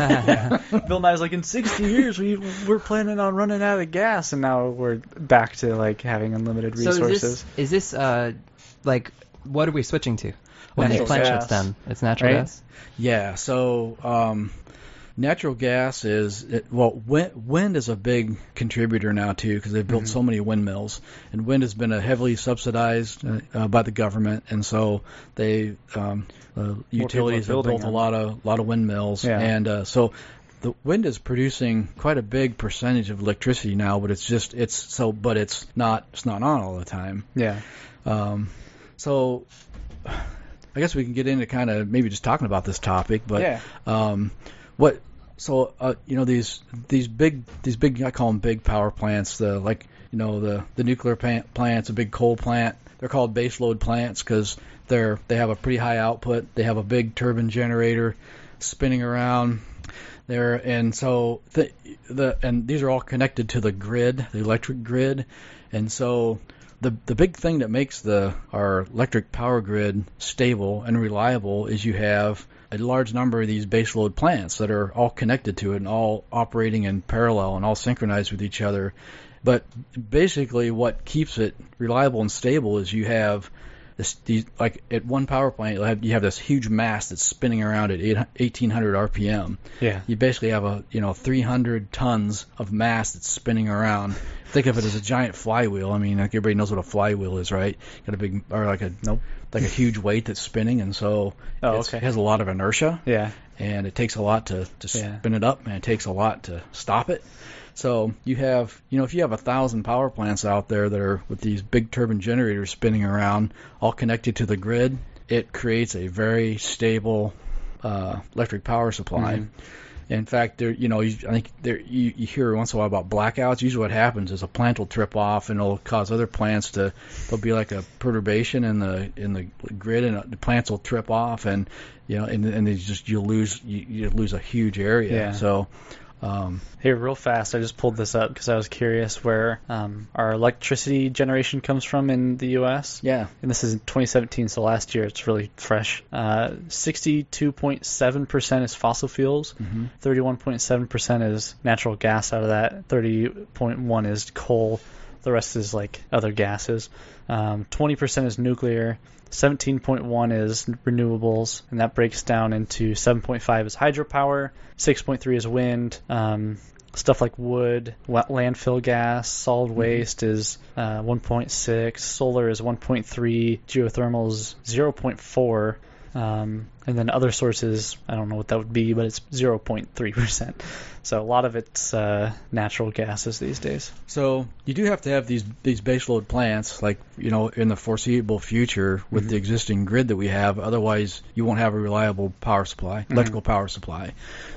Oh. Bill Nye's like, in sixty years we we're planning on running out of gas, and now we're back to like having unlimited So is resources. this, is this uh, like, what are we switching to when Natural this plant gas. shuts down? It's natural Right? gas? Yeah. So um, Natural gas is, it, well, wind, wind is a big contributor now, too, because they've built Mhm. so many windmills. And wind has been a heavily subsidized uh, uh, by the government, and so they um, uh, utilities have building built a them. lot of lot of windmills. Yeah. And uh, so the wind is producing quite a big percentage of electricity now, but it's just, it's so, but it's not, it's not on all the time. Yeah. Um, so I guess we can get into kind of maybe just talking about this topic, but Yeah. um, what so uh, you know these these big these big I call them big power plants, the like you know the the nuclear plant, plants, a big coal plant. They're called baseload plants because they're they have a pretty high output. They have a big turbine generator spinning around there, and so the the and these are all connected to the grid, the electric grid, and so. The the big thing that makes the our electric power grid stable and reliable is you have a large number of these baseload plants that are all connected to it and all operating in parallel and all synchronized with each other. But basically what keeps it reliable and stable is you have this, these, like at one power plant you have, you have this huge mass that's spinning around at eighteen hundred R P M. Yeah. You basically have a you know three hundred tons of mass that's spinning around. Think of it as a giant flywheel. I mean, like everybody knows what a flywheel is, right? Got a big, or like a Nope. like a huge weight that's spinning, and so Oh, it's- okay. it has a lot of inertia, Yeah. and it takes a lot to to Yeah. spin it up, and it takes a lot to stop it. So you have, you know, if you have a thousand power plants out there that are with these big turbine generators spinning around, all connected to the grid, it creates a very stable uh, electric power supply. Mhm. In fact, there, you know, you, I think there you, you hear once in a while about blackouts. Usually, what happens is a plant will trip off, and it'll cause other plants to. There'll be like a perturbation in the in the grid, and the plants will trip off, and you know, and and they just you lose you, you lose a huge area. Yeah. So. Um, Here, real fast, I just pulled this up because I was curious where um, our electricity generation comes from in the U S yeah. And this is in twenty seventeen, so last year. It's really fresh. Uh, sixty-two point seven percent is fossil fuels. Mm-hmm. thirty-one point seven percent is natural gas out of that. thirty point one is coal. The rest is like other gases. Um, twenty percent is nuclear. seventeen point one is renewables, and that breaks down into seven point five is hydropower, six point three is wind. Um, stuff like wood, wa- landfill gas, solid waste is uh, one point six, solar is one point three, geothermal is zero point four. Um, and then other sources, I don't know what that would be, but it's zero point three percent. So a lot of it's uh, natural gases these days. So you do have to have these these baseload plants, like you know, in the foreseeable future with Mhm. the existing grid that we have. Otherwise, you won't have a reliable power supply, electrical power supply.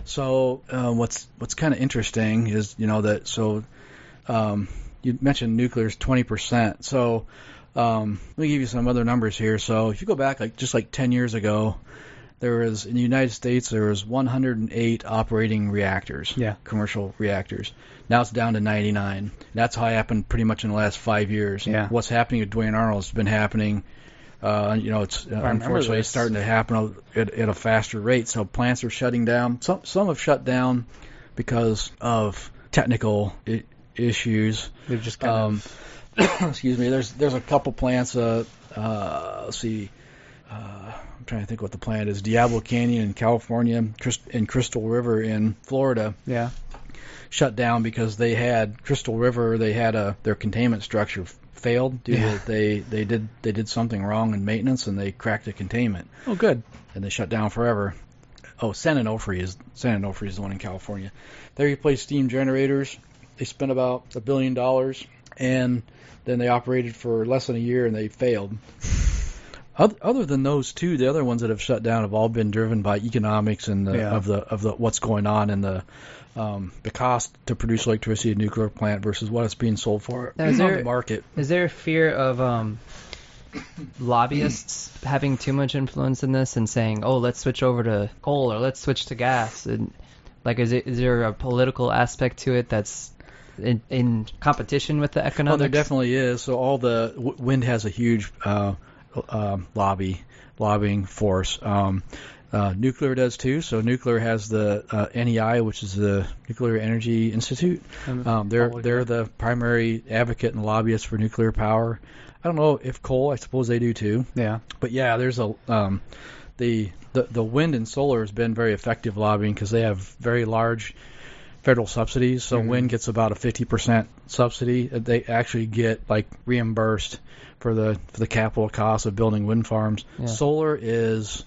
So uh, what's what's kind of interesting is you know that so um, you mentioned nuclear is twenty percent. So um, let me give you some other numbers here. So if you go back like just like ten years ago, there was in the United States there was one hundred eight operating reactors, Yeah. commercial reactors. Now it's down to ninety-nine. That's how it happened pretty much in the last five years. Yeah. What's happening with Duane Arnold has been happening. Uh, you know, it's uh, remember unfortunately it's this. starting to happen at, at a faster rate. So plants are shutting down. Some some have shut down because of technical I- issues. They're just kind Um, of excuse me. There's there's a couple plants. Uh, uh, let's see. Uh, I'm trying to think what the plant is. Diablo Canyon in California, Crys- and Crystal River in Florida yeah. shut down because they had Crystal River. They had a their containment structure failed due Yeah. to they they did they did something wrong in maintenance and they cracked the containment Oh, good. and they shut down forever. Oh, San Onofre is San Onofre is the one in California. They replaced steam generators. They spent about a billion dollars, and then they operated for less than a year and they failed. Oth- Other than those two, the other ones that have shut down have all been driven by economics and the, Yeah. of the of the what's going on and the um, the cost to produce electricity at a nuclear plant versus what it's being sold for Now, is on there- the market. Is there a fear of um, lobbyists having too much influence in this and saying, "Oh, let's switch over to coal or let's switch to gas"? And like, is it is there a political aspect to it that's in, in competition with the Well, economics? there definitely is. So all the w- wind has a huge uh, uh, lobby lobbying force. Um, uh, nuclear does too. So nuclear has the uh, N E I, which is the Nuclear Energy Institute. Um, they're Public- they're the primary advocate and lobbyist for nuclear power. I don't know if coal. I suppose they do too. Yeah. But yeah, there's a um, the, the the wind and solar has been very effective lobbying because they have very large federal subsidies. So Mhm. wind gets about a fifty percent subsidy. They actually get like reimbursed for the for the capital cost of building wind farms. Yeah. Solar is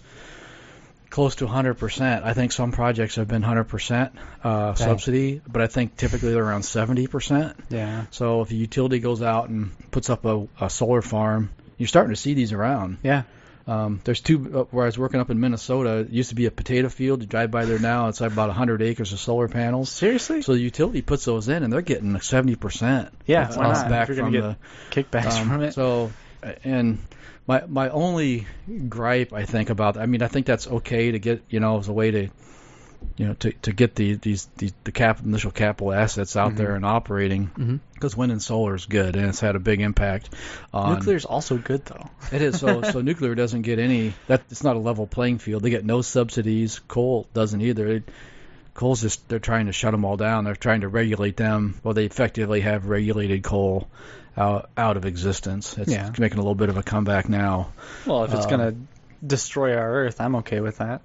close to one hundred percent. I think some projects have been one hundred percent uh, subsidy, but I think typically they're around seventy percent. Yeah. So if a utility goes out and puts up a, a solar farm, you're starting to see these around. Yeah. Um, there's two, uh, where I was working up in Minnesota, it used to be a potato field. You drive by there now, it's like about one hundred acres of solar panels. Seriously? So the utility puts those in, and they're getting seventy percent. Yeah, That's why not? back If you're from gonna the, get kickbacks um, from it. So, and my my only gripe, I think, about, I mean, I think that's okay to get, you know, as a way to, you know, to, to get the these, these the cap initial capital assets out Mhm. there and operating, Mhm. because wind and solar is good, and it's had a big impact on. Nuclear's also good though. It is. So so nuclear doesn't get any. That it's not a level playing field. They get no subsidies. Coal doesn't either. It, coal's just, they're trying to shut them all down. They're trying to regulate them. Well, they effectively have regulated coal out out of existence. It's Yeah. making a little bit of a comeback now. Well, if it's Uh, gonna destroy our Earth, I'm okay with that.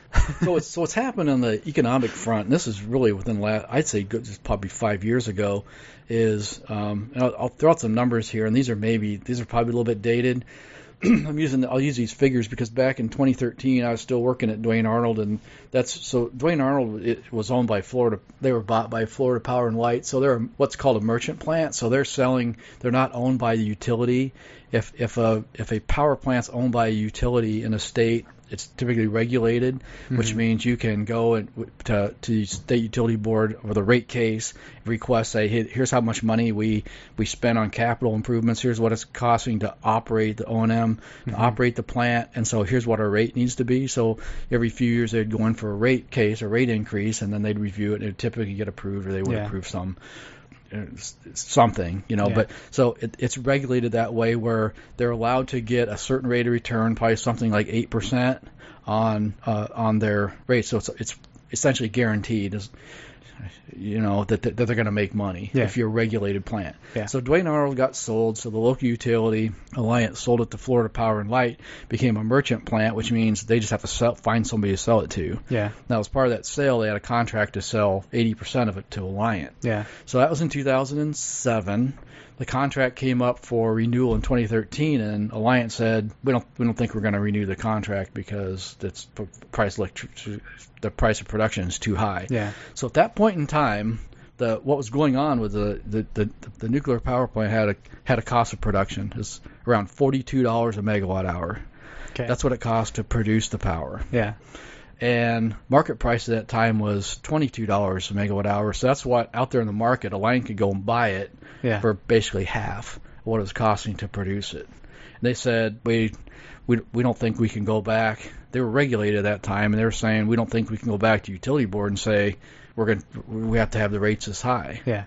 So it's so what's happened on the economic front, and this is really within the last, I'd say good, just probably five years ago, is um, and I'll, I'll throw out some numbers here, and these are maybe these are probably a little bit dated. I'm using I'll use these figures because back in twenty thirteen I was still working at Duane Arnold, and that's so Duane Arnold, it was owned by Florida. They were bought by Florida Power and Light, so they're what's called a merchant plant. So they're selling. They're not owned by the utility. If if a if a power plant's owned by a utility in a state, it's typically regulated, which Mhm. means you can go and to to the state utility board with a rate case, request, say, "Hey, here's how much money we we spend on capital improvements. Here's what it's costing to operate the O and M, to Mhm. operate the plant, and so here's what our rate needs to be." So every few years they'd go in for a rate case, a rate increase, and then they'd review it, and it would typically get approved, or they would Yeah. approve some uh, s- something, you know. Yeah. But so it, it's regulated that way, where they're allowed to get a certain rate of return, probably something like eight percent on uh, on their rate. So it's it's essentially guaranteed, as you know, that that they're going to make money Yeah. if you're a regulated plant. Yeah. So Duane Arnold got sold, so the local utility, Alliant, sold it to Florida Power and Light, became a merchant plant, which means they just have to sell, find somebody to sell it to. Yeah. Now, as part of that sale, they had a contract to sell eighty percent of it to Alliant. Yeah. So that was in two thousand seven. The contract came up for renewal in twenty thirteen, and Alliant said, "We don't, we don't think we're going to renew the contract because it's price electric, the price of production is too high." Yeah. So at that point in time, the what was going on with the the, the, the nuclear power plant had a had a cost of production. It's around forty-two dollars a megawatt hour. Okay. That's what it cost to produce the power. yeah. And market price at that time was twenty-two dollars a megawatt hour. So that's what out there in the market, Alliant could go and buy it Yeah. for basically half of what it was costing to produce it. And they said, we, we we don't think we can go back. They were regulated at that time, and they were saying, we don't think we can go back to utility board and say we're going we have to have the rates this high. Yeah.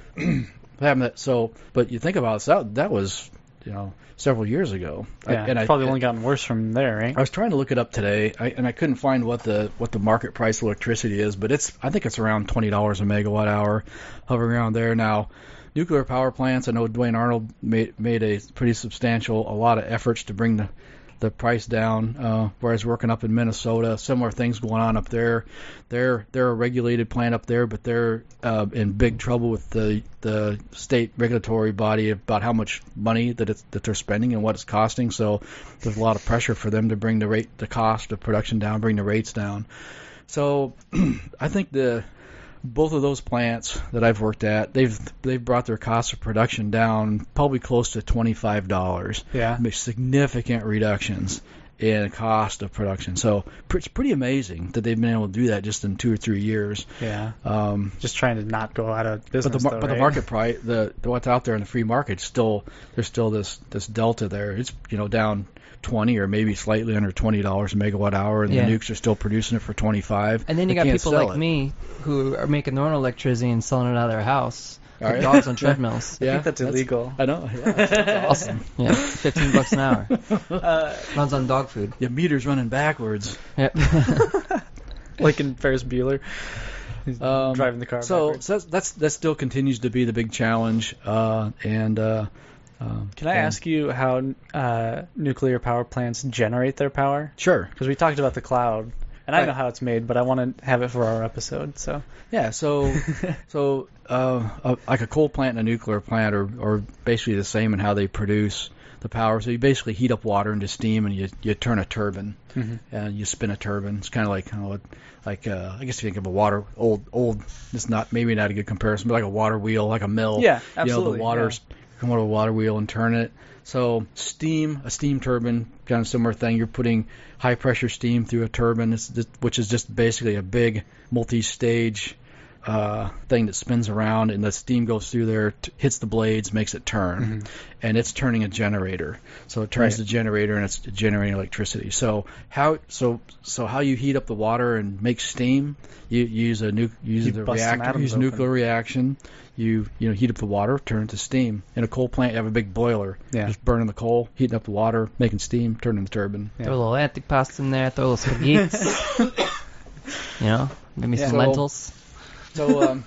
Having that, so, but you think about it, so that that was, you know, several years ago. I- Yeah. and It's I, probably only gotten worse from there, right? I was trying to look it up today, I, and I couldn't find what the what the market price of electricity is, but it's I think it's around twenty dollars a megawatt hour, hovering around there now. Nuclear power plants, I know Duane Arnold made made a pretty substantial, a lot of efforts to bring the the price down. Uh, where I was working up in Minnesota, similar things going on up there. They're they're a regulated plant up there, but they're uh, in big trouble with the the state regulatory body about how much money that it's that they're spending and what it's costing. So there's a lot of pressure for them to bring the rate, the cost of production down, bring the rates down. So I think the both of those plants that I've worked at, they've they've brought their cost of production down probably close to twenty-five dollars. Yeah. Make significant reductions in cost of production. So it's pretty amazing that they've been able to do that just in two or three years. Yeah. Um, Just trying to not go out of business. but the mar- though, but the right? market price, the, the what's out there in the free market, still there's still this this delta there. It's you know down twenty or maybe slightly under twenty dollars a megawatt hour, and Yeah. the nukes are still producing it for twenty-five. And then you They got can't people sell like it. me who are making their own electricity and selling it out of their house. All Like right. dogs on treadmills. I Yeah, think that's, illegal. I know. Yeah, that's awesome. Yeah, fifteen bucks an hour. Uh, Runs on dog food. Your meter's running backwards. Yep. like in Ferris Bueller. He's Um, driving the car So, backwards. so that's, that's that still continues to be the big challenge, uh, and uh, Um, Can I and- ask you how uh, nuclear power plants generate their power? Sure. Because we talked about the cloud, and I Right. know how it's made, but I want to have it for our episode. So Yeah. So, so uh, uh, like a coal plant and a nuclear plant are, are basically the same in how they produce the power. So you basically heat up water into steam, and you you turn a turbine, Mhm. and you spin a turbine. It's kind of like, you know, like uh, I guess if you think of a water old old. It's not maybe not a good comparison, but like a water wheel, like a mill. Yeah, You know, absolutely, the water's come out of a water wheel and turn it. So steam, a steam turbine, kind of similar thing. You're putting high pressure steam through a turbine, it's just, which is just basically a big multi-stage uh, thing that spins around, and the steam goes through there, t- hits the blades, makes it turn, Mm-hmm. and it's turning a generator. So it turns Right. the generator, and it's generating electricity. So how so so how you heat up the water and make steam? You, you use a nu- use You the bust some reactor, atoms use open. nuclear reaction. You you know heat up the water, turn it to steam. In a coal plant, you have a big boiler, Yeah. just burning the coal, heating up the water, making steam, turning the turbine. Yeah. Throw a little antipasto in there, throw a little spaghetti. You know, maybe Yeah. some So- lentils. So, um,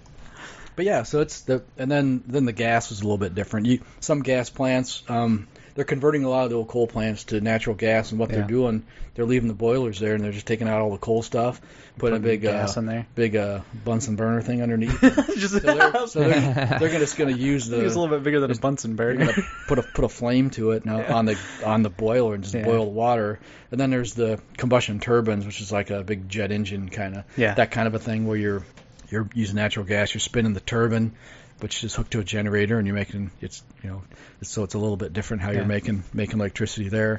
but yeah, so it's the and then then the gas is a little bit different. You some gas plants, um, they're converting a lot of the old coal plants to natural gas, and what Yeah. they're doing, they're leaving the boilers there, and they're just taking out all the coal stuff, putting a Putting big gas uh, in there. big uh, Bunsen burner thing underneath. Just So they're, so they're, they're just going to use the it's a little bit bigger than a Bunsen they're burner. gonna put a put a flame to it now Yeah. on the on the boiler and just Yeah. boil the water. And then there's the combustion turbines, which is like a big jet engine kind of Yeah. that kind of a thing where you're you're using natural gas, you're spinning the turbine, which is hooked to a generator, and you're making it's you know it's, so it's a little bit different how Yeah. you're making making electricity there.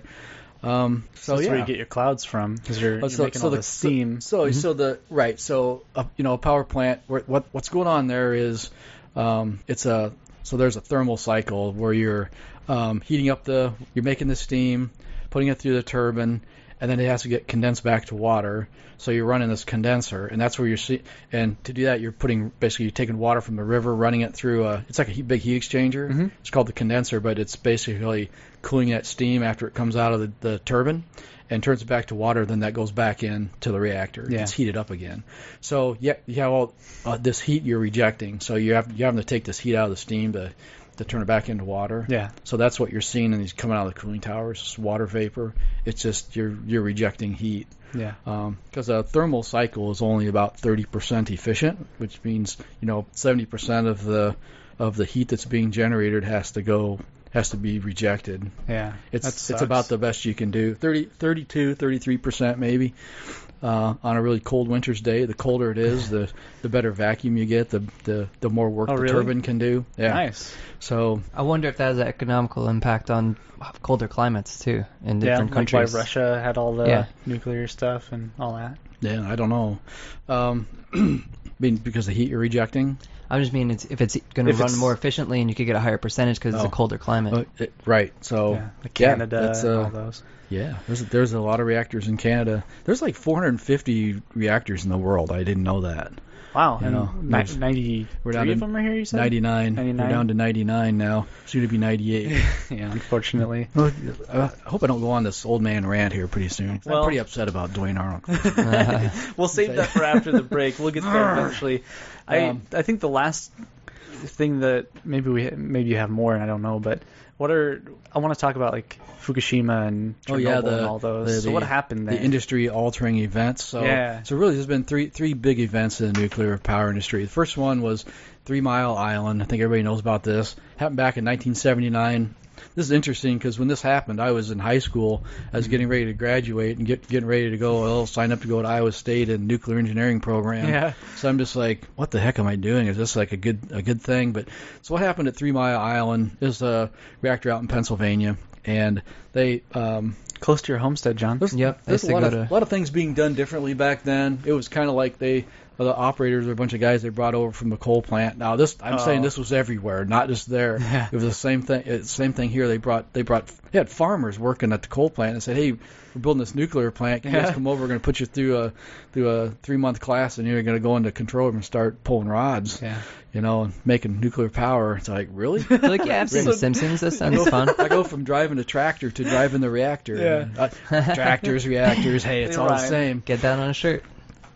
Um, so That's yeah. where you get your clouds from, because you're, Oh, you're so, making so all the the steam. So, so the right. So, uh, you know, a power plant. Where, what what's going on there is, um, it's a so there's a thermal cycle where you're um, heating up the, you're making the steam, putting it through the turbine, and then it has to get condensed back to water. So you're running this condenser, and that's where you're see. And to do that, you're putting basically you're taking water from the river, running it through a. It's like a heat, big heat exchanger. Mhm. It's called the condenser, but it's basically cooling that steam after it comes out of the, the turbine and turns it back to water. Then that goes back in to the reactor. Yeah. It's heated up again. So yeah, you have all uh, this heat you're rejecting. So you have you having to take this heat out of the steam to to turn it back into water. Yeah. So that's what you're seeing in these coming out of the cooling towers. It's water vapor. It's just you're you're rejecting heat. Yeah. Because a thermal cycle is only about thirty percent efficient, which means you know seventy percent of the of the heat that's being generated has to go has to be rejected. Yeah. It's That it's sucks. about the best you can do. thirty, thirty-two, thirty-three percent maybe. Uh, on a really cold winter's day, the colder it is, the the better vacuum you get, the the, the more work Oh, the really? turbine can do. Yeah. Nice. So I wonder if that has an economical impact on colder climates too in Yeah, different like why countries. Russia had all the Yeah. nuclear stuff and all that. yeah, I don't know. Um, I mean, because the heat you're rejecting. I just mean it's, if it's going to If run it's- more efficiently and you could get a higher percentage because it's Oh. a colder climate. Uh, it, right. So yeah, like Canada that's, and uh, all those. Yeah, there's there's a lot of reactors in Canada. There's like four hundred fifty reactors in the world. I didn't know that. Wow, you and know, ni- there's- ninety-three we're down of to them are here, you said? ninety-nine. ninety-nine? We're down to ninety-nine now. Soon to be ninety-eight. Yeah, unfortunately. Well, I hope I don't go on this old man rant here pretty soon. 'Cause Well- I'm pretty upset about Dwayne Arnold. We'll save that for after the break. We'll get there eventually. I Um, I think the last thing that maybe we maybe you have more and I don't know, but what are I want to talk about like Fukushima and Chernobyl Oh, yeah, the- and all those. the- so the- what happened there? The industry-altering events. So, Yeah. so really, there's been three three big events in the nuclear power industry. The first one was Three Mile Island. I think everybody knows about this. Happened back in nineteen seventy-nine. This is interesting because when this happened, I was in high school. I was getting ready to graduate and get getting ready to go. Well, sign up to go to Iowa State and nuclear engineering program. Yeah. So I'm just like, what the heck am I doing? Is this like a good a good thing? But so what happened at Three Mile Island is a reactor out in Pennsylvania, and they um, Close to your homestead, John. there's, Yep, I there's used a to lot go of to- lot of things being done differently back then. It was kind of like they the operators were a bunch of guys they brought over from the coal plant. Now this I'm Oh. saying this was everywhere, not just there. Yeah. It was the same thing. It's the same thing here. They brought they brought they had farmers working at the coal plant and said, hey, we're building this nuclear plant. Can you Yeah. guys come over? We're going to put you through a through a three month class, and you're going to go into control room and start pulling rods. Yeah. You know, and making nuclear power. It's like, really? They're like, yeah, I've seen The Simpsons. That sounds fun. I go from driving a tractor to driving the reactor. Yeah. Uh, tractors, reactors. Hey, it's all the Right. same. Get that on a shirt.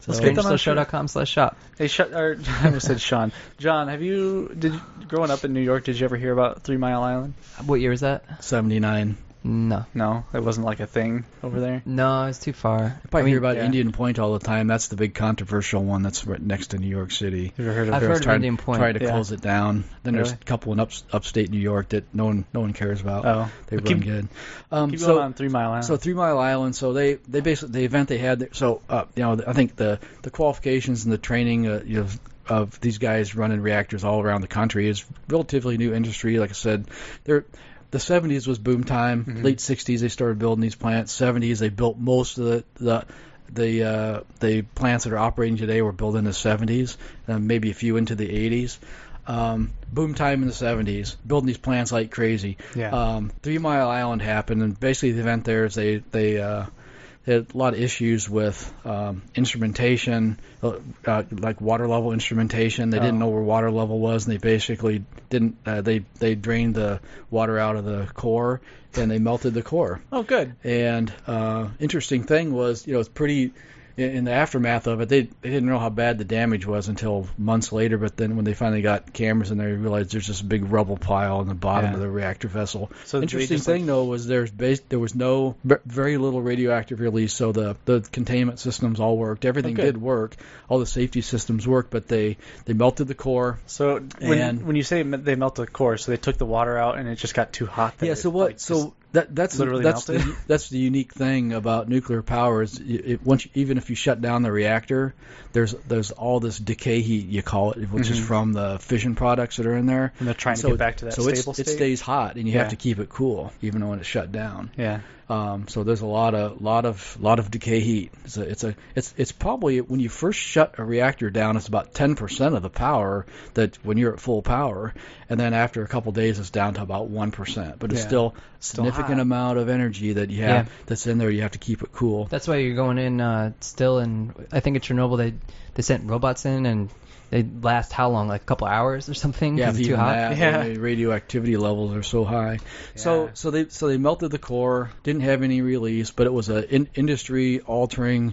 So, Let's get them on strange still show dot com slash shop. Hey, Sh- or, I almost said Sean. John, have you did you, growing up in New York? Did you ever hear about Three Mile Island? What year was that? seventy-nine. No. No, it wasn't like a thing over there. No, it's too far. I probably I mean, hear about yeah. Indian Point all the time. That's the big controversial one that's right next to New York City. Have you ever heard of I've it? heard of trying, Indian Point. Trying to Yeah. close it down. Then there's Really? a couple in up, upstate New York that no one no one cares about. Oh, They Keep- run good. Um, Keep so, going on Three Mile Island. So Three Mile Island. So they they basically the event they had. There, so uh, you know I think the the qualifications and the training uh, you know, of these guys running reactors all around the country is relatively new industry. Like I said, they're. The seventies was boom time. Mhm. Late sixties they started building these plants. seventies they built most of the the the, uh, the plants that are operating today were built in the seventies, uh, maybe a few into the eighties. Um, boom time in the seventies, building these plants like crazy. yeah. Um, Three Mile Island happened, and basically the event there is they they uh, they had a lot of issues with um, instrumentation, uh, uh, like water level instrumentation. They Oh. didn't know where water level was, and they basically didn't. Uh, they they drained the water out of the core, and they melted the core. oh, good. And uh, interesting thing was, you know, it's pretty. In in the aftermath of it, they they didn't know how bad the damage was until months later. But then when they finally got cameras in there, they realized there's this big rubble pile on the bottom Yeah. of the reactor vessel. So they Interesting just, thing like- though was there's base, there was no v- very little radioactive release, so the the containment systems all worked. Everything Oh, good. did work. All the safety systems worked, but they they melted the core. So when And- when you say me- they melted the core, so they took the water out and it just got too hot. that Yeah. it, So what? like, so just- that that's literally that's melted? the, that's the unique thing about nuclear power is it, it, once you, even if you shut down the reactor, there's there's all this decay heat you call it, which is Mhm. from the fission products that are in there. and they're trying so to get back to that so stable it's, it state. stays hot, and you Yeah. have to keep it cool even when it's shut down. Yeah. Um, so there's a lot of lot of lot of decay heat. It's a, it's a it's it's probably when you first shut a reactor down, it's about ten percent of the power that when you're at full power, and then after a couple days, it's down to about one percent. But it's Yeah. still Still significant hot. amount of energy that you have Yeah. that's in there. You have to keep it cool. That's why you're going in uh, still, and I think at Chernobyl they they sent robots in and they last how long? Like a couple hours or something? Yeah, 'cause if it's too even hot. that, Yeah. and the radioactivity levels are so high. So Yeah. so they so they melted the core, didn't have any release, but it was an in, industry altering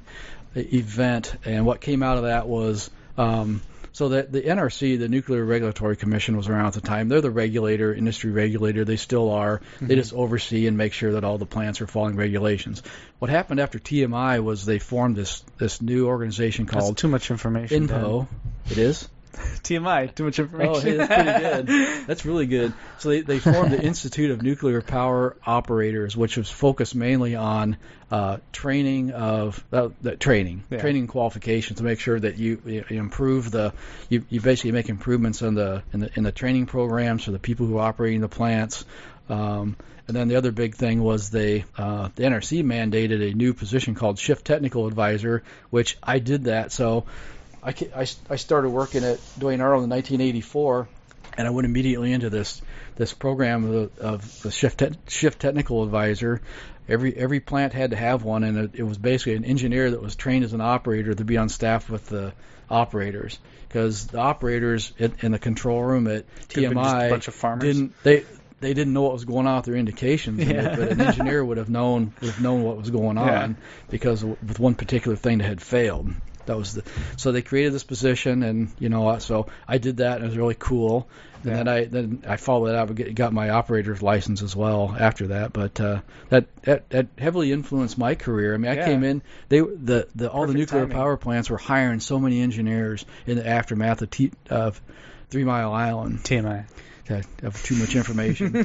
event, and what came out of that was. Um, So the, the N R C, the Nuclear Regulatory Commission, was around at the time. They're the regulator, industry regulator. They still are. They just oversee and make sure that all the plants are following regulations. What happened after T M I was they formed this this new organization That's called too much information. INPO. It is? T M I. Too much information. Oh, hey, that's pretty good. That's really good. So they, they formed the Institute of Nuclear Power Operators, which was focused mainly on uh, training of uh, the training, Yeah. training qualifications to make sure that you, you improve the you, you basically make improvements in the in the in the training programs for the people who are operating the plants. Um, and then the other big thing was they uh, the N R C mandated a new position called Shift Technical Advisor, which I did that. So. I, ca- I, I started working at Duane Arnold in nineteen eighty-four, and I went immediately into this this program of, of the shift te- shift technical advisor. Every every plant had to have one, and it, it was basically an engineer that was trained as an operator to be on staff with the operators, because the operators in, in the control room at Could've been just T M I a bunch of farmers. didn't they. They didn't know what was going on with their indications, and Yeah. it- but an engineer would have known would have known what was going on Yeah. because with one particular thing that had failed. That was the so they created this position, and you know, so I did that, and it was really cool. And Yeah. then I then I followed that up and get- got my operator's license as well after that. But uh, that, that that heavily influenced my career. I mean, I Yeah. came in they the the all the Perfect nuclear timing. power plants were hiring so many engineers in the aftermath of, T, of Three Mile Island. T M I. I have too much information.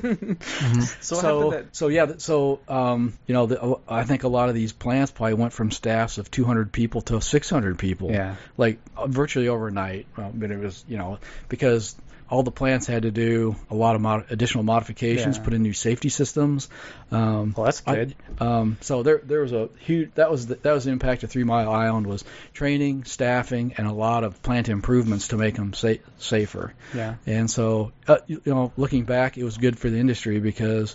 So, what so, happened that, so yeah, th- so um, you know, the, I think a lot of these plants probably went from staffs of two hundred people to six hundred people, yeah. like uh, virtually overnight. Well, but it was, you know, because all the plants had to do a lot of mod- additional modifications, Yeah. put in new safety systems. Um, Well, that's I- good. um, so there, there was a huge. That was the, that was the impact of Three Mile Island was training, staffing, and a lot of plant improvements to make them sa- safer. Yeah. And so, uh, you you know, looking back, it was good for the industry because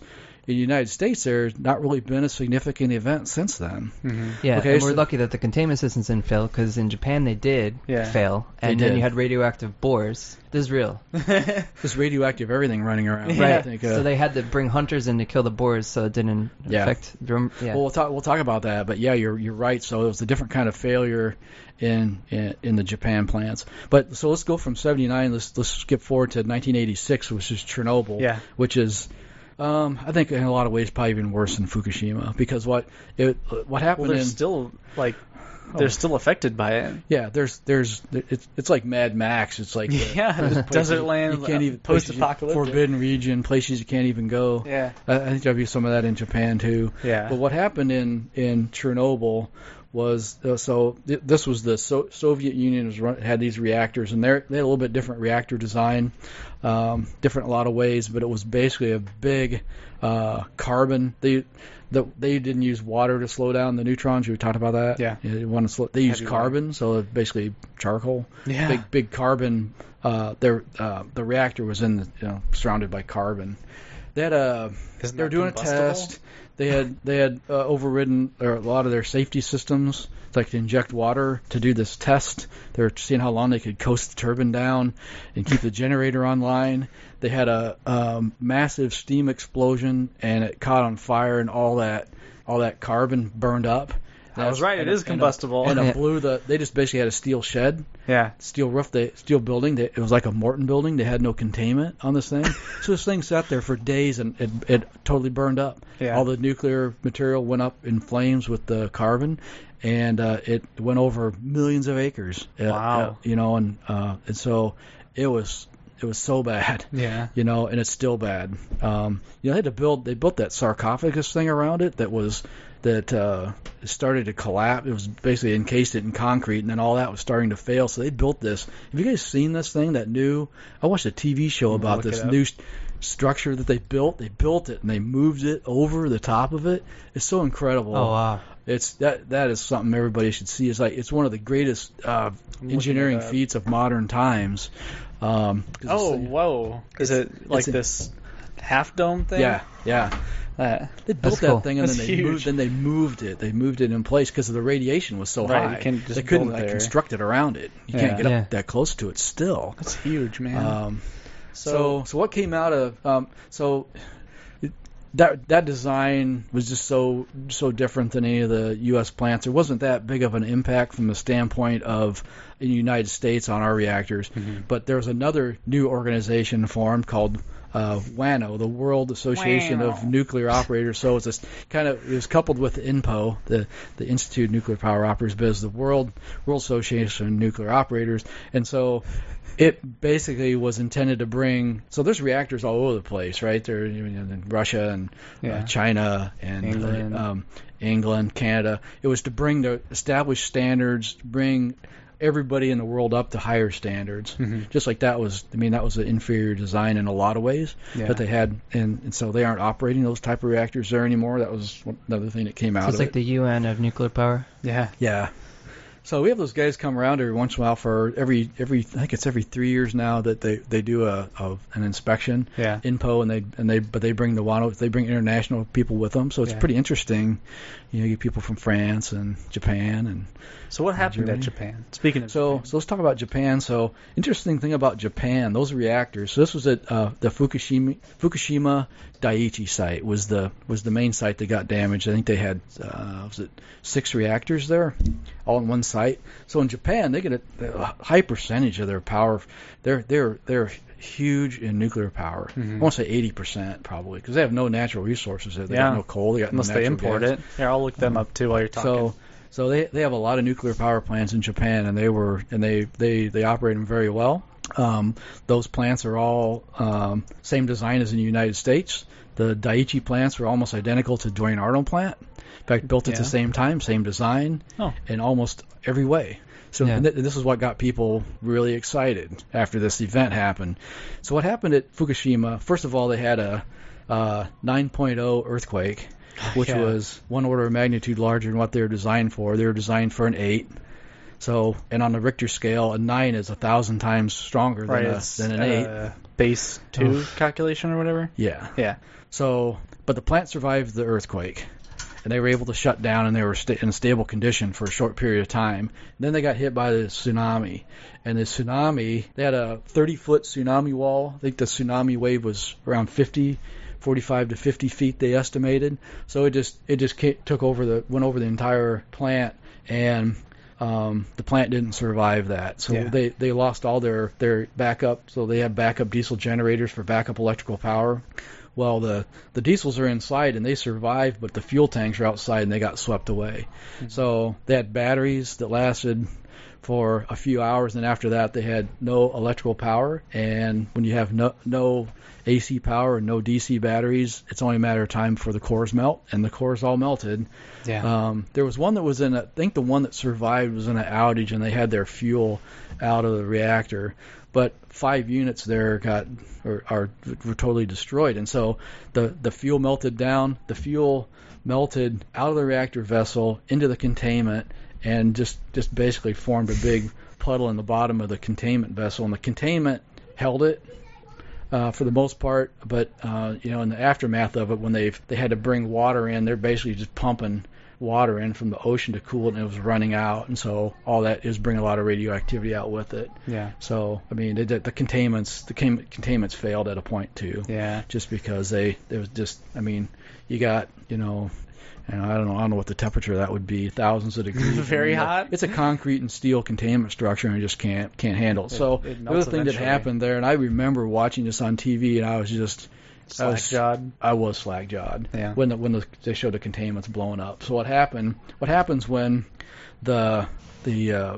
in the United States, there's not really been a significant event since then. Mm-hmm. Yeah, Okay, and we're so- lucky that the containment systems didn't fail, because in Japan they did Yeah. fail, They and then did. you had radioactive boars. This is real. There's radioactive everything running around. Yeah. I think, uh, So they had to bring hunters in to kill the boars, so it didn't Yeah. affect. Drum, yeah. Well, we'll talk. We'll talk about that. But yeah, you're you're right. So it was a different kind of failure in in, in the Japan plants. But so let's go from seventy-nine. Let's let's skip forward to nineteen eighty-six, which is Chernobyl. Yeah. Which is, um, I think in a lot of ways probably even worse than Fukushima, because what it what happened Well, they're in still like they're still affected by it. yeah there's there's it's it's like Mad Max. It's like the, Yeah, places desert land, You can't even places you- post-apocalyptic. forbidden region, places you can't even go. Yeah, I, I think there'll be some of that in Japan too. yeah. But what happened in, in Chernobyl was uh, so th- this was the so- Soviet Union was run, had these reactors, and they're, they had a little bit different reactor design, um, different in a lot of ways, but it was basically a big uh, carbon. They the, they didn't use water to slow down the neutrons. You talked about that. Yeah. They want to slow. They used Heavy carbon, so it's basically charcoal. Yeah. Big big carbon. Uh, their uh, the reactor was in the, you know, surrounded by carbon. They had a Isn't they were that doing a combustible? test. They had they had uh, overridden or a lot of their safety systems, like to inject water to do this test. They were seeing how long they could coast the turbine down and keep the generator online. They had a um, massive steam explosion, and it caught on fire, and all that all that carbon burned up. I was right. It And is and combustible. And Yeah. it blew the. They just basically had a steel shed, Yeah. steel roof, they, steel building. They, it was like a Morton building. They had no containment on this thing, so this thing sat there for days, and it, it totally burned up. Yeah. All the nuclear material went up in flames with the carbon, and uh, it went over millions of acres. Uh, Wow. uh, you know, and uh, and so it was it was so bad. Yeah. You know, and it's still bad. Um, you know, they had to build. They built that sarcophagus thing around it that was that uh, started to collapse. It was basically encased it in concrete, and then all that was starting to fail. So they built this. Have you guys seen this thing? That new? I watched a T V show about Look it this up. new st- structure that they built. They built it and they moved it over the top of it. It's so incredible. oh wow. It's that that is something everybody should see. It's like it's one of the greatest uh, looking engineering it up. feats of modern times. Um, 'cause this Oh, thing- whoa! Is it like it's a- this half dome thing? yeah, yeah. Uh, They built That's that cool. thing and That's then they huge. moved. Then they moved it. They moved it in place because the radiation was so Right, high. you can't just they couldn't build it like, there. construct it around it. You Yeah. can't get Yeah. up that close to it still. that's huge, man. Um, so, so, so what came out of um, so it, that that design was just so so different than any of the U S plants. There wasn't that big of an impact from the standpoint of in the United States on our reactors. Mhm. But there was another new organization formed called uh, WANO, the World Association of WANO. Nuclear Operators. So it's this kind of it was coupled with INPO, the the Institute of Nuclear Power Operators, but it's the World World Association of Nuclear Operators, and so it basically was intended to bring. So there's reactors all over the place, right? There, you know, in Russia and Yeah. uh, China and England. Uh, um, England, Canada. It was to bring the established standards, bring everybody in the world up to higher standards. Mhm. Just like that was, I mean, that was an inferior design in a lot of ways Yeah. that they had, and, and so they aren't operating those type of reactors there anymore. That was one- another thing that came out So it's of like it. the U N of nuclear power. yeah, Yeah. So we have those guys come around every once in a while for every every I think it's every three years now that they, they do a, a an inspection. yeah. INPO and they and they but they bring the WANO they bring international people with them, so it's Yeah. pretty interesting. You know, you get people from France and Japan and So what happened Germany. at Japan? Speaking of so Japan. so let's talk about Japan. So interesting thing about Japan, those reactors. So this was at uh, the Fukushima Fukushima Daiichi site was the was the main site that got damaged. I think they had uh, was it six reactors there, all in one site. So in Japan, they get a, a high percentage of their power. They're they're they're huge in nuclear power. Mhm. I want to say eighty percent probably because they have no natural resources there. They Yeah. got no coal. They got unless no they natural import gas. it. Here, I'll look them up too while you're talking. So, so they they have a lot of nuclear power plants in Japan, and they were and they they they operate them very well. Um, those plants are all um, same design as in the United States. The Daiichi plants are almost identical to Duane Arnold plant. In fact, built at Yeah. the same time, same design, Oh. in almost every way. So Yeah. and th- this is what got people really excited after this event happened. So what happened at Fukushima? First of all, they had a uh, nine point oh earthquake, which Yeah. was one order of magnitude larger than what they were designed for. They were designed for an eight. So, and on the Richter scale, a nine is a thousand times stronger Right, than, a, it's than an at eight. a base two Oh. calculation or whatever. Yeah. Yeah. So, but the plant survived the earthquake, and they were able to shut down, and they were sta- in a stable condition for a short period of time. Then they got hit by the tsunami, and the tsunami, they had a thirty-foot tsunami wall. I think the tsunami wave was around fifty, forty-five to fifty feet, they estimated. So it just it just ca- took over the went over the entire plant, and um, the plant didn't survive that. So Yeah. they they lost all their their backup. So they have backup diesel generators for backup electrical power. Well, the the diesels are inside and they survived, but the fuel tanks are outside and they got swept away. Mm-hmm. So they had batteries that lasted for a few hours, and after that they had no electrical power. And when you have no no A C power and no D C batteries, it's only a matter of time before the cores melt, and the cores all melted. Yeah. Um, there was one that was in, a, I think the one that survived was in an outage, and they had their fuel out of the reactor. But five units there got or are were totally destroyed, and so the the fuel melted down. The fuel melted out of the reactor vessel into the containment, and just just basically formed a big puddle in the bottom of the containment vessel. And the containment held it uh, for the most part, but uh, you know, in the aftermath of it, when they they had to bring water in, they're basically just pumping water in from the ocean to cool it, and it was running out, and so all that is bringing a lot of radioactivity out with it. Yeah. So I mean, it, the containments the con- containments failed at a point too. Yeah. Just because they it was just I mean, you got you know. And I don't know. I don't know what the temperature of that would be. Thousands of degrees. Very I mean, hot? It's a concrete and steel containment structure, and it just can't can't handle it. It- so it the melts other thing that eventually. happened there, and I remember watching this on T V, and I was just I was- Slack-jawed. I was slack jawed Yeah. when the, when the, they showed the containments blowing up. So what happened? What happens when the the uh,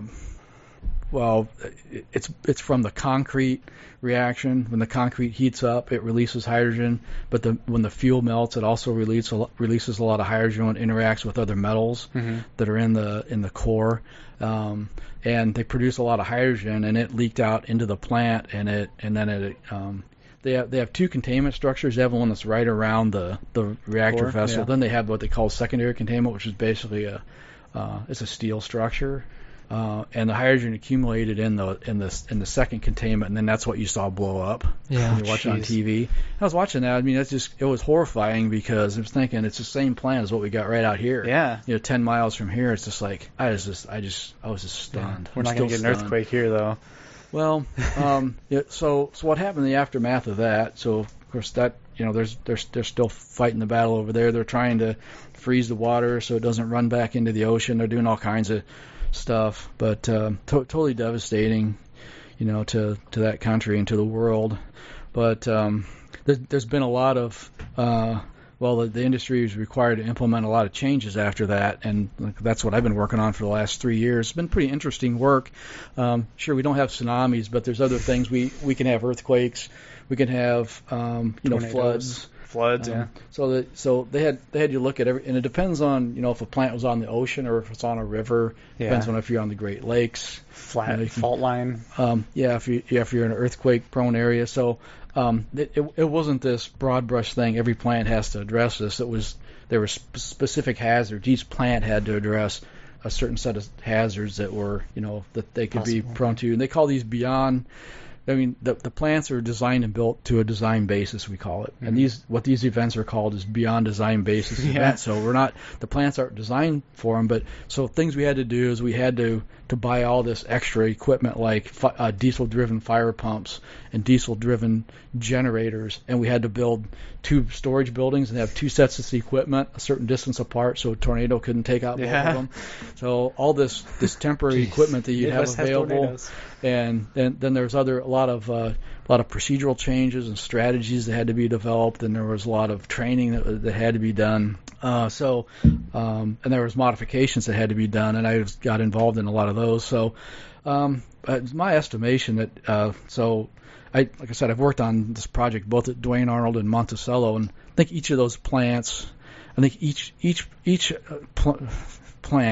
well, it- it's it's from the concrete reaction. When the concrete heats up, it releases hydrogen. But the when the fuel melts, it also releases a, lo- releases a lot of hydrogen when it interacts with other metals Mhm. that are in the in the core. Um, and they produce a lot of hydrogen, and it leaked out into the plant, and it and then it um, they have they have two containment structures. They have one that's right around the the reactor Core, vessel. yeah. Then they have what they call secondary containment, which is basically a uh, it's a steel structure. Uh, and the hydrogen accumulated in the in the in the second containment, and then that's what you saw blow up Yeah. when you watch it on Jeez. T V. I was watching that. I mean, that's just it was horrifying because I was thinking it's the same plan as what we got right out here. Yeah. You know, ten miles from here, it's just like I was just I just I was just stunned. We're I'm not going to still get an stunned. earthquake here, though. Well, um, yeah, so so what happened in the aftermath of that? So of course that you know there's they're they're still fighting the battle over there. They're trying to freeze the water so it doesn't run back into the ocean. They're doing all kinds of stuff, but um, to- totally devastating, you know, to to that country and to the world. But um, there, there's been a lot of uh, well, the, the industry is required to implement a lot of changes after that, and that's what I've been working on for the last three years. It's been pretty interesting work. Um, sure, we don't have tsunamis, but there's other things. We we can have earthquakes, we can have um, you know Tornadoes. floods. Floods, Um, yeah. So that so they had they had you look at every, and it depends on you know if a plant was on the ocean or if it's on a river. Yeah. Depends on if you're on the Great Lakes. Flat Yeah, you can- fault line. Um, yeah, if you yeah, if you're in an earthquake prone area. So um, it, it it wasn't this broad brush thing. Every plant has to address this. It was there were sp- specific hazards. Each plant had to address a certain set of hazards that were you know that they could Possible. be prone to, and they call these beyond. I mean, the the plants are designed and built to a design basis, we call it. Mhm. And these what these events are called is beyond design basis Yeah. events. So we're not the plants aren't designed for them, but so things we had to do is we had to to buy all this extra equipment like fi- uh, diesel driven fire pumps and diesel driven generators, and we had to build two storage buildings and have two sets of equipment a certain distance apart so a tornado couldn't take out both Yeah. of them. So all this this temporary equipment that you have Midwest has available, tornadoes. and then then there's other a lot of uh, a lot of procedural changes and strategies that had to be developed, and there was a lot of training that, that had to be done. Uh, so um, and there was modifications that had to be done, and I was- got involved in a lot of those. So um, it's my estimation that uh, so. I, like I said, I've worked on this project both at Duane Arnold and Monticello, and I think each of those plants, I think each each each uh, pl- plant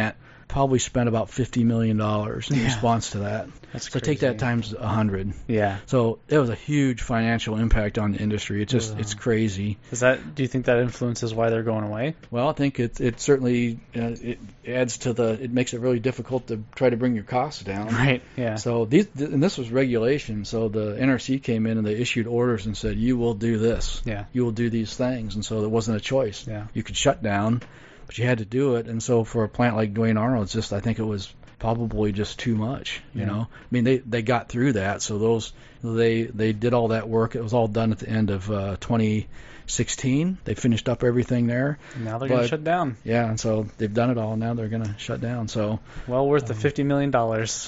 probably spent about fifty million dollars in Yeah. response to that. That's So take that crazy. times one hundred. Yeah. So it was a huge financial impact on the industry. It's just Wow. it's crazy. Does that? Do you think that influences why they're going away? Well, I think it it certainly uh, it adds to the it makes it really difficult to try to bring your costs down. Right. Yeah. So these and this was regulation. So the N R C came in and they issued orders and said you will do this. Yeah. You will do these things, and so there wasn't a choice. Yeah. You could shut down, but you had to do it. And so for a plant like Duane Arnold, it's just I think it was probably just too much. You Yeah. know, I mean they they got through that. So those they they did all that work. It was all done at the end of uh, twenty sixteen. They finished up everything there. Now they're going to but- shut down. Yeah, and so they've done it all. Now they're going to shut down. So Well worth the Um, fifty million dollars.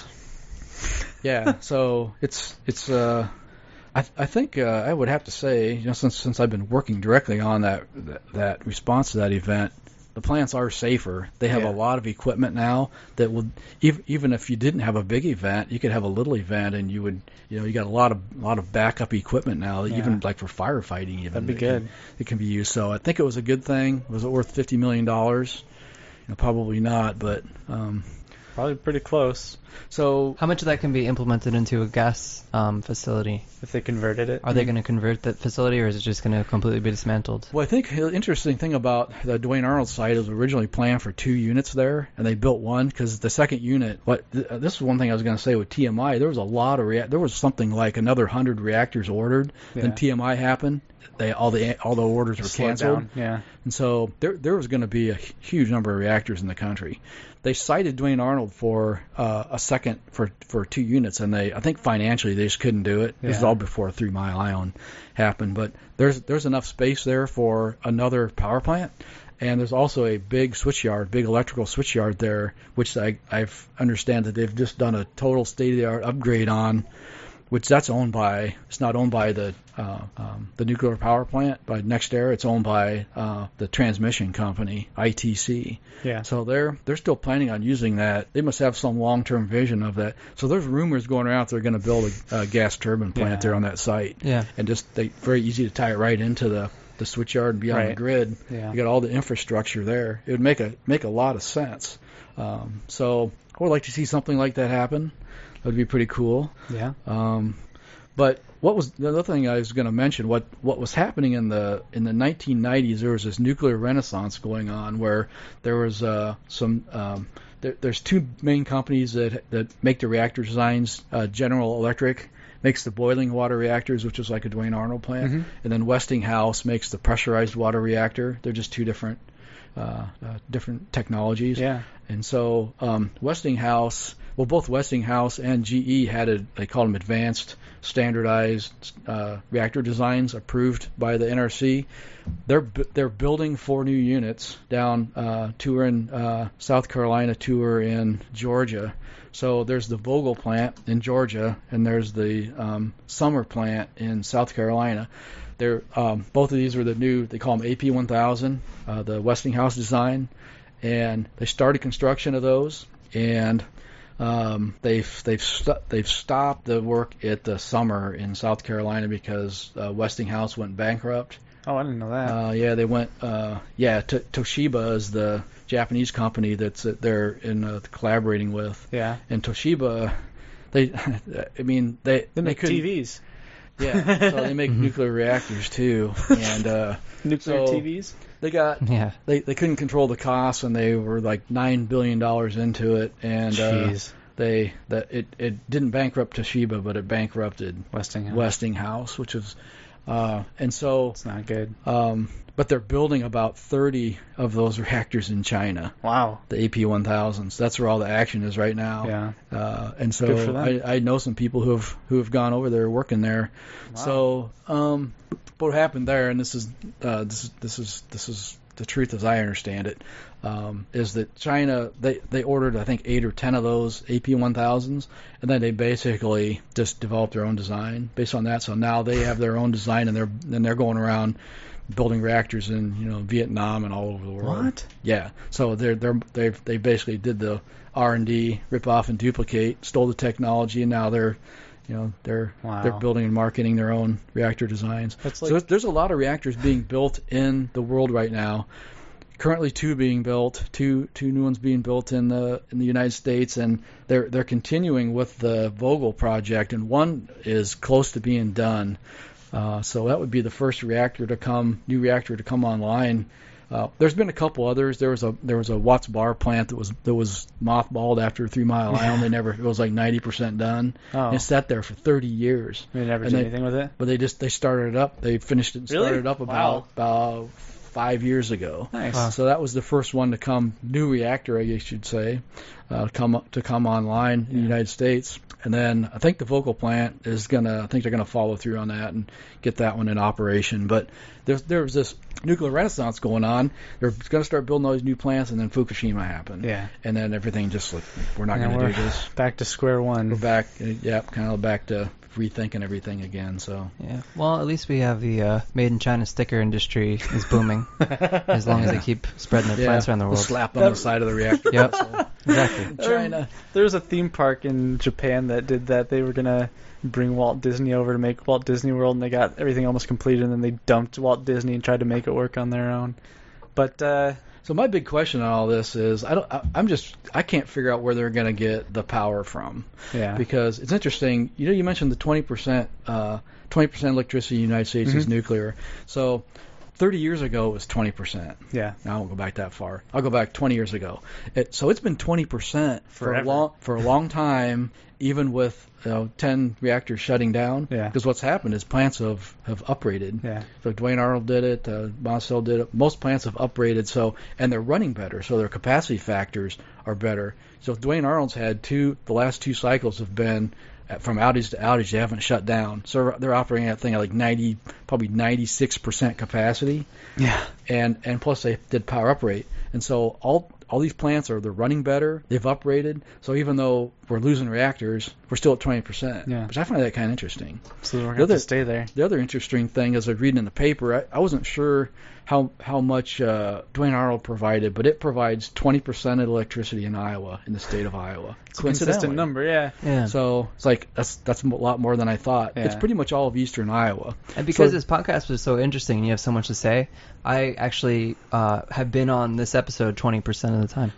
yeah, so it's it's uh, I I think uh, I would have to say, you know, since since I've been working directly on that that, that response to that event, the plants are safer. They have Yeah. a lot of equipment now that would even even if you didn't have a big event, you could have a little event and you would you know you got a lot of lot of backup equipment now, Yeah. even like for firefighting. Even That'd be that good. can- It can be used. So I think it was a good thing. Was it worth fifty million dollars? You know, probably not, but um, Probably pretty close so How much of that can be implemented into a gas um, facility? if they converted it. Are they going to convert that facility, or is it just going to completely be dismantled? Well, I think the interesting thing about the Duane Arnold site is originally planned for two units there, and they built one because the second unit. What th- this is one thing I was going to say with T M I. There was a lot of rea- there was something like another hundred reactors ordered. Yeah. Then T M I happened. They all the all the orders were Slowed canceled, down. Yeah. and so there there was going to be a huge number of reactors in the country. They cited Duane Arnold for uh, a second for for two units, and they I think financially they just couldn't do it. This is Yeah. all before Three Mile Island happened, but there's there's enough space there for another power plant, and there's also a big switchyard, big electrical switchyard there, which I I've understand that they've just done a total state of the art upgrade on, which that's owned by it's not owned by the uh, um, the nuclear power plant by NextEra. It's owned by uh, the transmission company I T C. Yeah. So they're they're still planning on using that. They must have some long-term vision of that. So there's rumors going around they're going to build a, a gas turbine plant Yeah. there on that site, Yeah. and just they very easy to tie it right into the the switchyard and be on the Right. grid. Yeah. You got all the infrastructure there. It would make a make a lot of sense. Um, so I would like to see something like that happen. That would be pretty cool. Yeah. Um, but what was the other thing I was going to mention? What what was happening in the in the nineteen nineties? There was this nuclear renaissance going on where there was uh, some. Um, there, there's two main companies that that make the reactor designs. Uh, General Electric makes the boiling water reactors, which is like a Duane Arnold plant, Mhm. and then Westinghouse makes the pressurized water reactor. They're just two different uh, uh, different technologies. Yeah. And so um, Westinghouse, well, both Westinghouse and G E had a, they call them advanced standardized uh, reactor designs approved by the N R C. They're bu- they're building four new units down. Uh, two are in uh, South Carolina, two are in Georgia. So there's the Vogtle plant in Georgia, and there's the um, Summer plant in South Carolina. They're um, both of these are the new. They call them A P one thousand, uh, the Westinghouse design, and they started construction of those, and um, they've they've st- they've stopped the work at the Summer in South Carolina because uh, Westinghouse went bankrupt. Oh, I didn't know that. Uh, yeah, they went. Uh, yeah, T- Toshiba is the Japanese company that's that they're in uh, collaborating with, yeah. and Toshiba, they, I mean they They make couldn't- T Vs. Yeah, so they make nuclear reactors too, and uh, Nuclear So- T Vs. they got Yeah. they they couldn't control the costs, and they were like nine billion dollars into it, and uh, Jeez. they that it it didn't bankrupt Toshiba, but it bankrupted Westinghouse. Westinghouse, which was, uh, and so It's not good. um, but they're building about thirty of those reactors in China, Wow. the A P one thousands. That's where all the action is right now. Yeah. Uh, and so Good for them. I, I know some people who have who have gone over there working there. Wow. So um, what happened there, and this is uh, this is this is this is the truth as I understand it, um, is that China they they ordered I think eight or ten of those A P one thousands, and then they basically just developed their own design based on that. So now they have their own design, and they're and they're going around building reactors in you know Vietnam and all over the world. What? Yeah. So they're they're they they basically did the R and D, rip off and duplicate, stole the technology, and now they're you know they're Wow. they're building and marketing their own reactor designs. That's so like- there's, there's a lot of reactors being built in the world right now currently two being built, two two new ones being built in the in the United States, and they're they're continuing with the Vogtle project, and one is close to being done. Uh, so that would be the first reactor to come, new reactor to come online. Uh, there's been a couple others. There was a there was a Watts Bar plant that was that was mothballed after Three Mile Island. They never it was like ninety percent done. Oh. And it sat there for thirty years. They never And did they- anything with it. But they just they started it up. They finished it and Really? started it up about about five years ago. Nice. Wow. So that was the first one to come, new reactor, I guess you'd say, uh, come to come online in the United States. And then I think the Vogtle plant is gonna. I think they're gonna follow through on that and get that one in operation. But there's there's this nuclear renaissance going on. They're gonna start building all these new plants, and then Fukushima happened. Yeah. And then everything just like we're not And gonna we're do this. back to square one. We're back. uh, Yeah, kind of back to rethinking everything again. So. Yeah. Well, at least we have the uh, made in China sticker industry is booming. As long as they keep spreading their plants around the the world. slap on the side of the reactor. Yep. So, Exactly. China. There was a theme park in Japan that did that. They were gonna bring Walt Disney over to make Walt Disney World, and they got everything almost completed, and then they dumped Walt Disney and tried to make it work on their own. But uh, So my big question on all this is, I don't, I, I'm just, I can't figure out where they're going to get the power from, yeah, because it's interesting. You know, you mentioned the twenty percent, uh, twenty percent electricity in the United States is Mhm. nuclear. So thirty years ago it was twenty percent. yeah, Now I won't go back that far. I'll go back twenty years ago. It, so it's been twenty percent for a Forever. long for a long time, even with you know, ten reactors shutting down. Yeah. Because what's happened is plants have have uprated. yeah. So Dwayne Arnold did it. Uh, Monticello did it. Most plants have uprated, so and they're running better, so their capacity factors are better. So if Dwayne Arnold's had two, the last two cycles have been at- from outage to outage. They haven't shut down, so they're operating that thing at like ninety, probably ninety-six percent capacity, Yeah. and and plus they did power uprate, and so all all these plants are they're running better. They've uprated, so even though we're losing reactors, we're still at twenty percent. Yeah. Which I find that kind of interesting. So we're The gonna have other- to stay there. The other interesting thing, as I was reading in the paper, I, I wasn't sure how how much uh, Dwayne Arnold provided, but it provides twenty percent of electricity in Iowa, in the state of Iowa. It's a consistent number. Yeah. Yeah. So it's like that's that's a lot more than I thought. It's Yeah. pretty much all of eastern Iowa. And because So- this podcast was so interesting and you have so much to say, I actually uh, have been on this episode twenty percent of the time.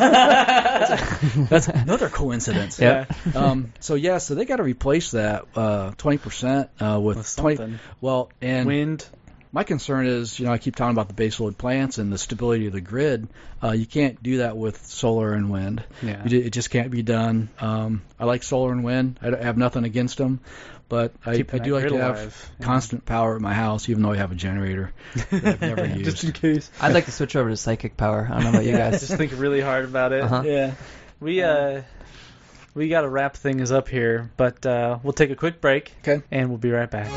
That's another coincidence. Yeah. Um, so yeah, so they got to replace that uh, twenty percent uh, with, With twenty. something. Well, and Wind. my concern is, you know, I keep talking about the baseload plants and the stability of the grid. Uh, you can't do that with solar and wind. Yeah. You ju- It just can't be done. Um, I like solar and wind. I don't- I have nothing against them, but I, I Keeping do that like to grid have alive. Yeah. constant power at my house, even though I have a generator that I've never used. Just in case. I'd like to switch over to psychic power. I don't know about you Yeah, guys. just think really hard about it. Uh-huh. Yeah. We uh we got to wrap things up here, but uh, we'll take a quick break. Okay. And we'll be right back.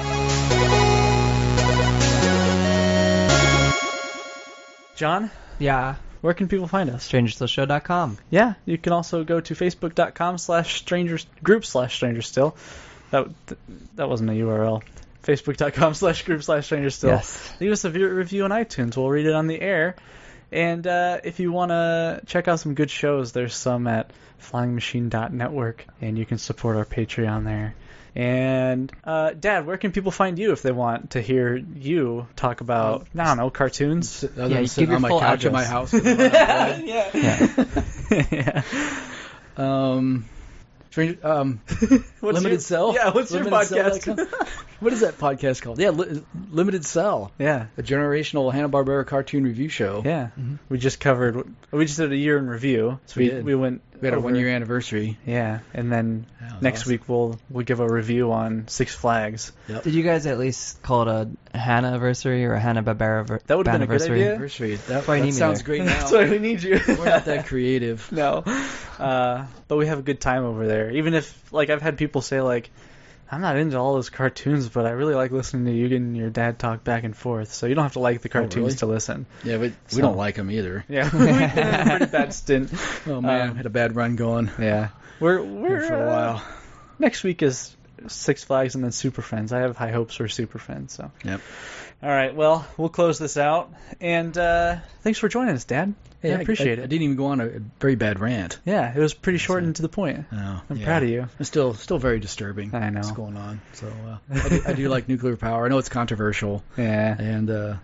John, Yeah. where can people find us? stranger still show dot com. Yeah, you can also go to facebook.com slash strangers group slash strangers still. That that wasn't a U R L. Facebook.com slash group slash strangers still. Yes. Leave us a view- review on iTunes. We'll read it on the air. And uh, if you want to check out some good shows, there's some at flying machine dot network, and you can support our Patreon there. And uh, Dad, where can people find you if they want to hear you talk about, I don't know, cartoons? Sit- Other Yeah, than you sitting give on my your full couch at my address. house. with a bed. yeah. Yeah. yeah. Um, Stranger, um, What's Limited your- Cell? Yeah, what's your Limited Cell podcast? dot com? What is that podcast called? Yeah, li- Limited Cell, yeah. a generational Hanna-Barbera cartoon review show. Yeah. Mhm. We just covered, we just did a year in review. So We we, did. we went We had a over- one-year anniversary. Yeah, and then That was next awesome. week we'll we'll give a review on Six Flags. Did you guys at least call it a Hanna-versary or a Hanna-Barbera ver- That would've been a good Banniversary? idea. Anniversary. That, why you that need me sounds there. great now. That's why we need you. We're not that creative. No, uh, but we have a good time over there. Even if, like, I've had people say, like, I'm not into all those cartoons, but I really like listening to you and your dad talk back and forth. So you don't have to like the cartoons really? to listen. Yeah, but we So- don't like them either. Yeah, we did a pretty bad stint. Oh man, Um, had a bad run going Yeah, we're we're for a uh, while. next week is Six Flags and then Super Friends. I have high hopes for Super Friends. So. Yep. All right. Well, we'll close this out. And uh, thanks for joining us, Dad. Hey, I appreciate I, it. I didn't even go on a, a very bad rant. Yeah, it was pretty short and to the point. No, I'm yeah. proud of you. It's still still very disturbing. I know. what's going on. So uh, I, do, I do like nuclear power. I know it's controversial, Yeah. and uh,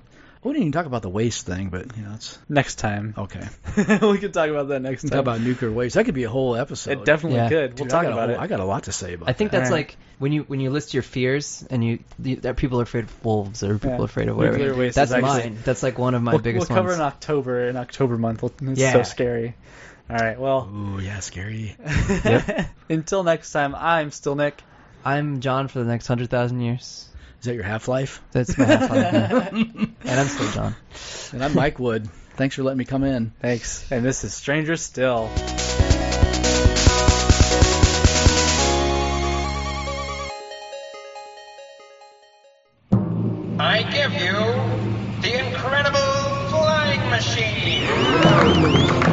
We didn't even talk about the waste thing, but you know, it's Next time. okay. We can talk about that next We time. talk about nuclear waste. That could be a whole episode. It definitely Yeah. could. Dude, We'll talk I got a about whole- it. I got a lot to say about I think that. that's Alright. like when you when you list your fears and you the, that people are afraid of wolves or people Yeah. are afraid of whatever. Nuclear waste That's is actually- mine. That's like one of my we'll, biggest we'll cover ones. in October. In October month. We'll, it's Yeah. so scary. All right. Well, Ooh, yeah, scary. until next time, I'm still Nick. I'm John for the next hundred thousand years. Is that your half-life? That's my half life. And I'm still John. And I'm Mike Wood. Thanks for letting me come in. Thanks. And this is Stranger Still. I give you the incredible flying machine.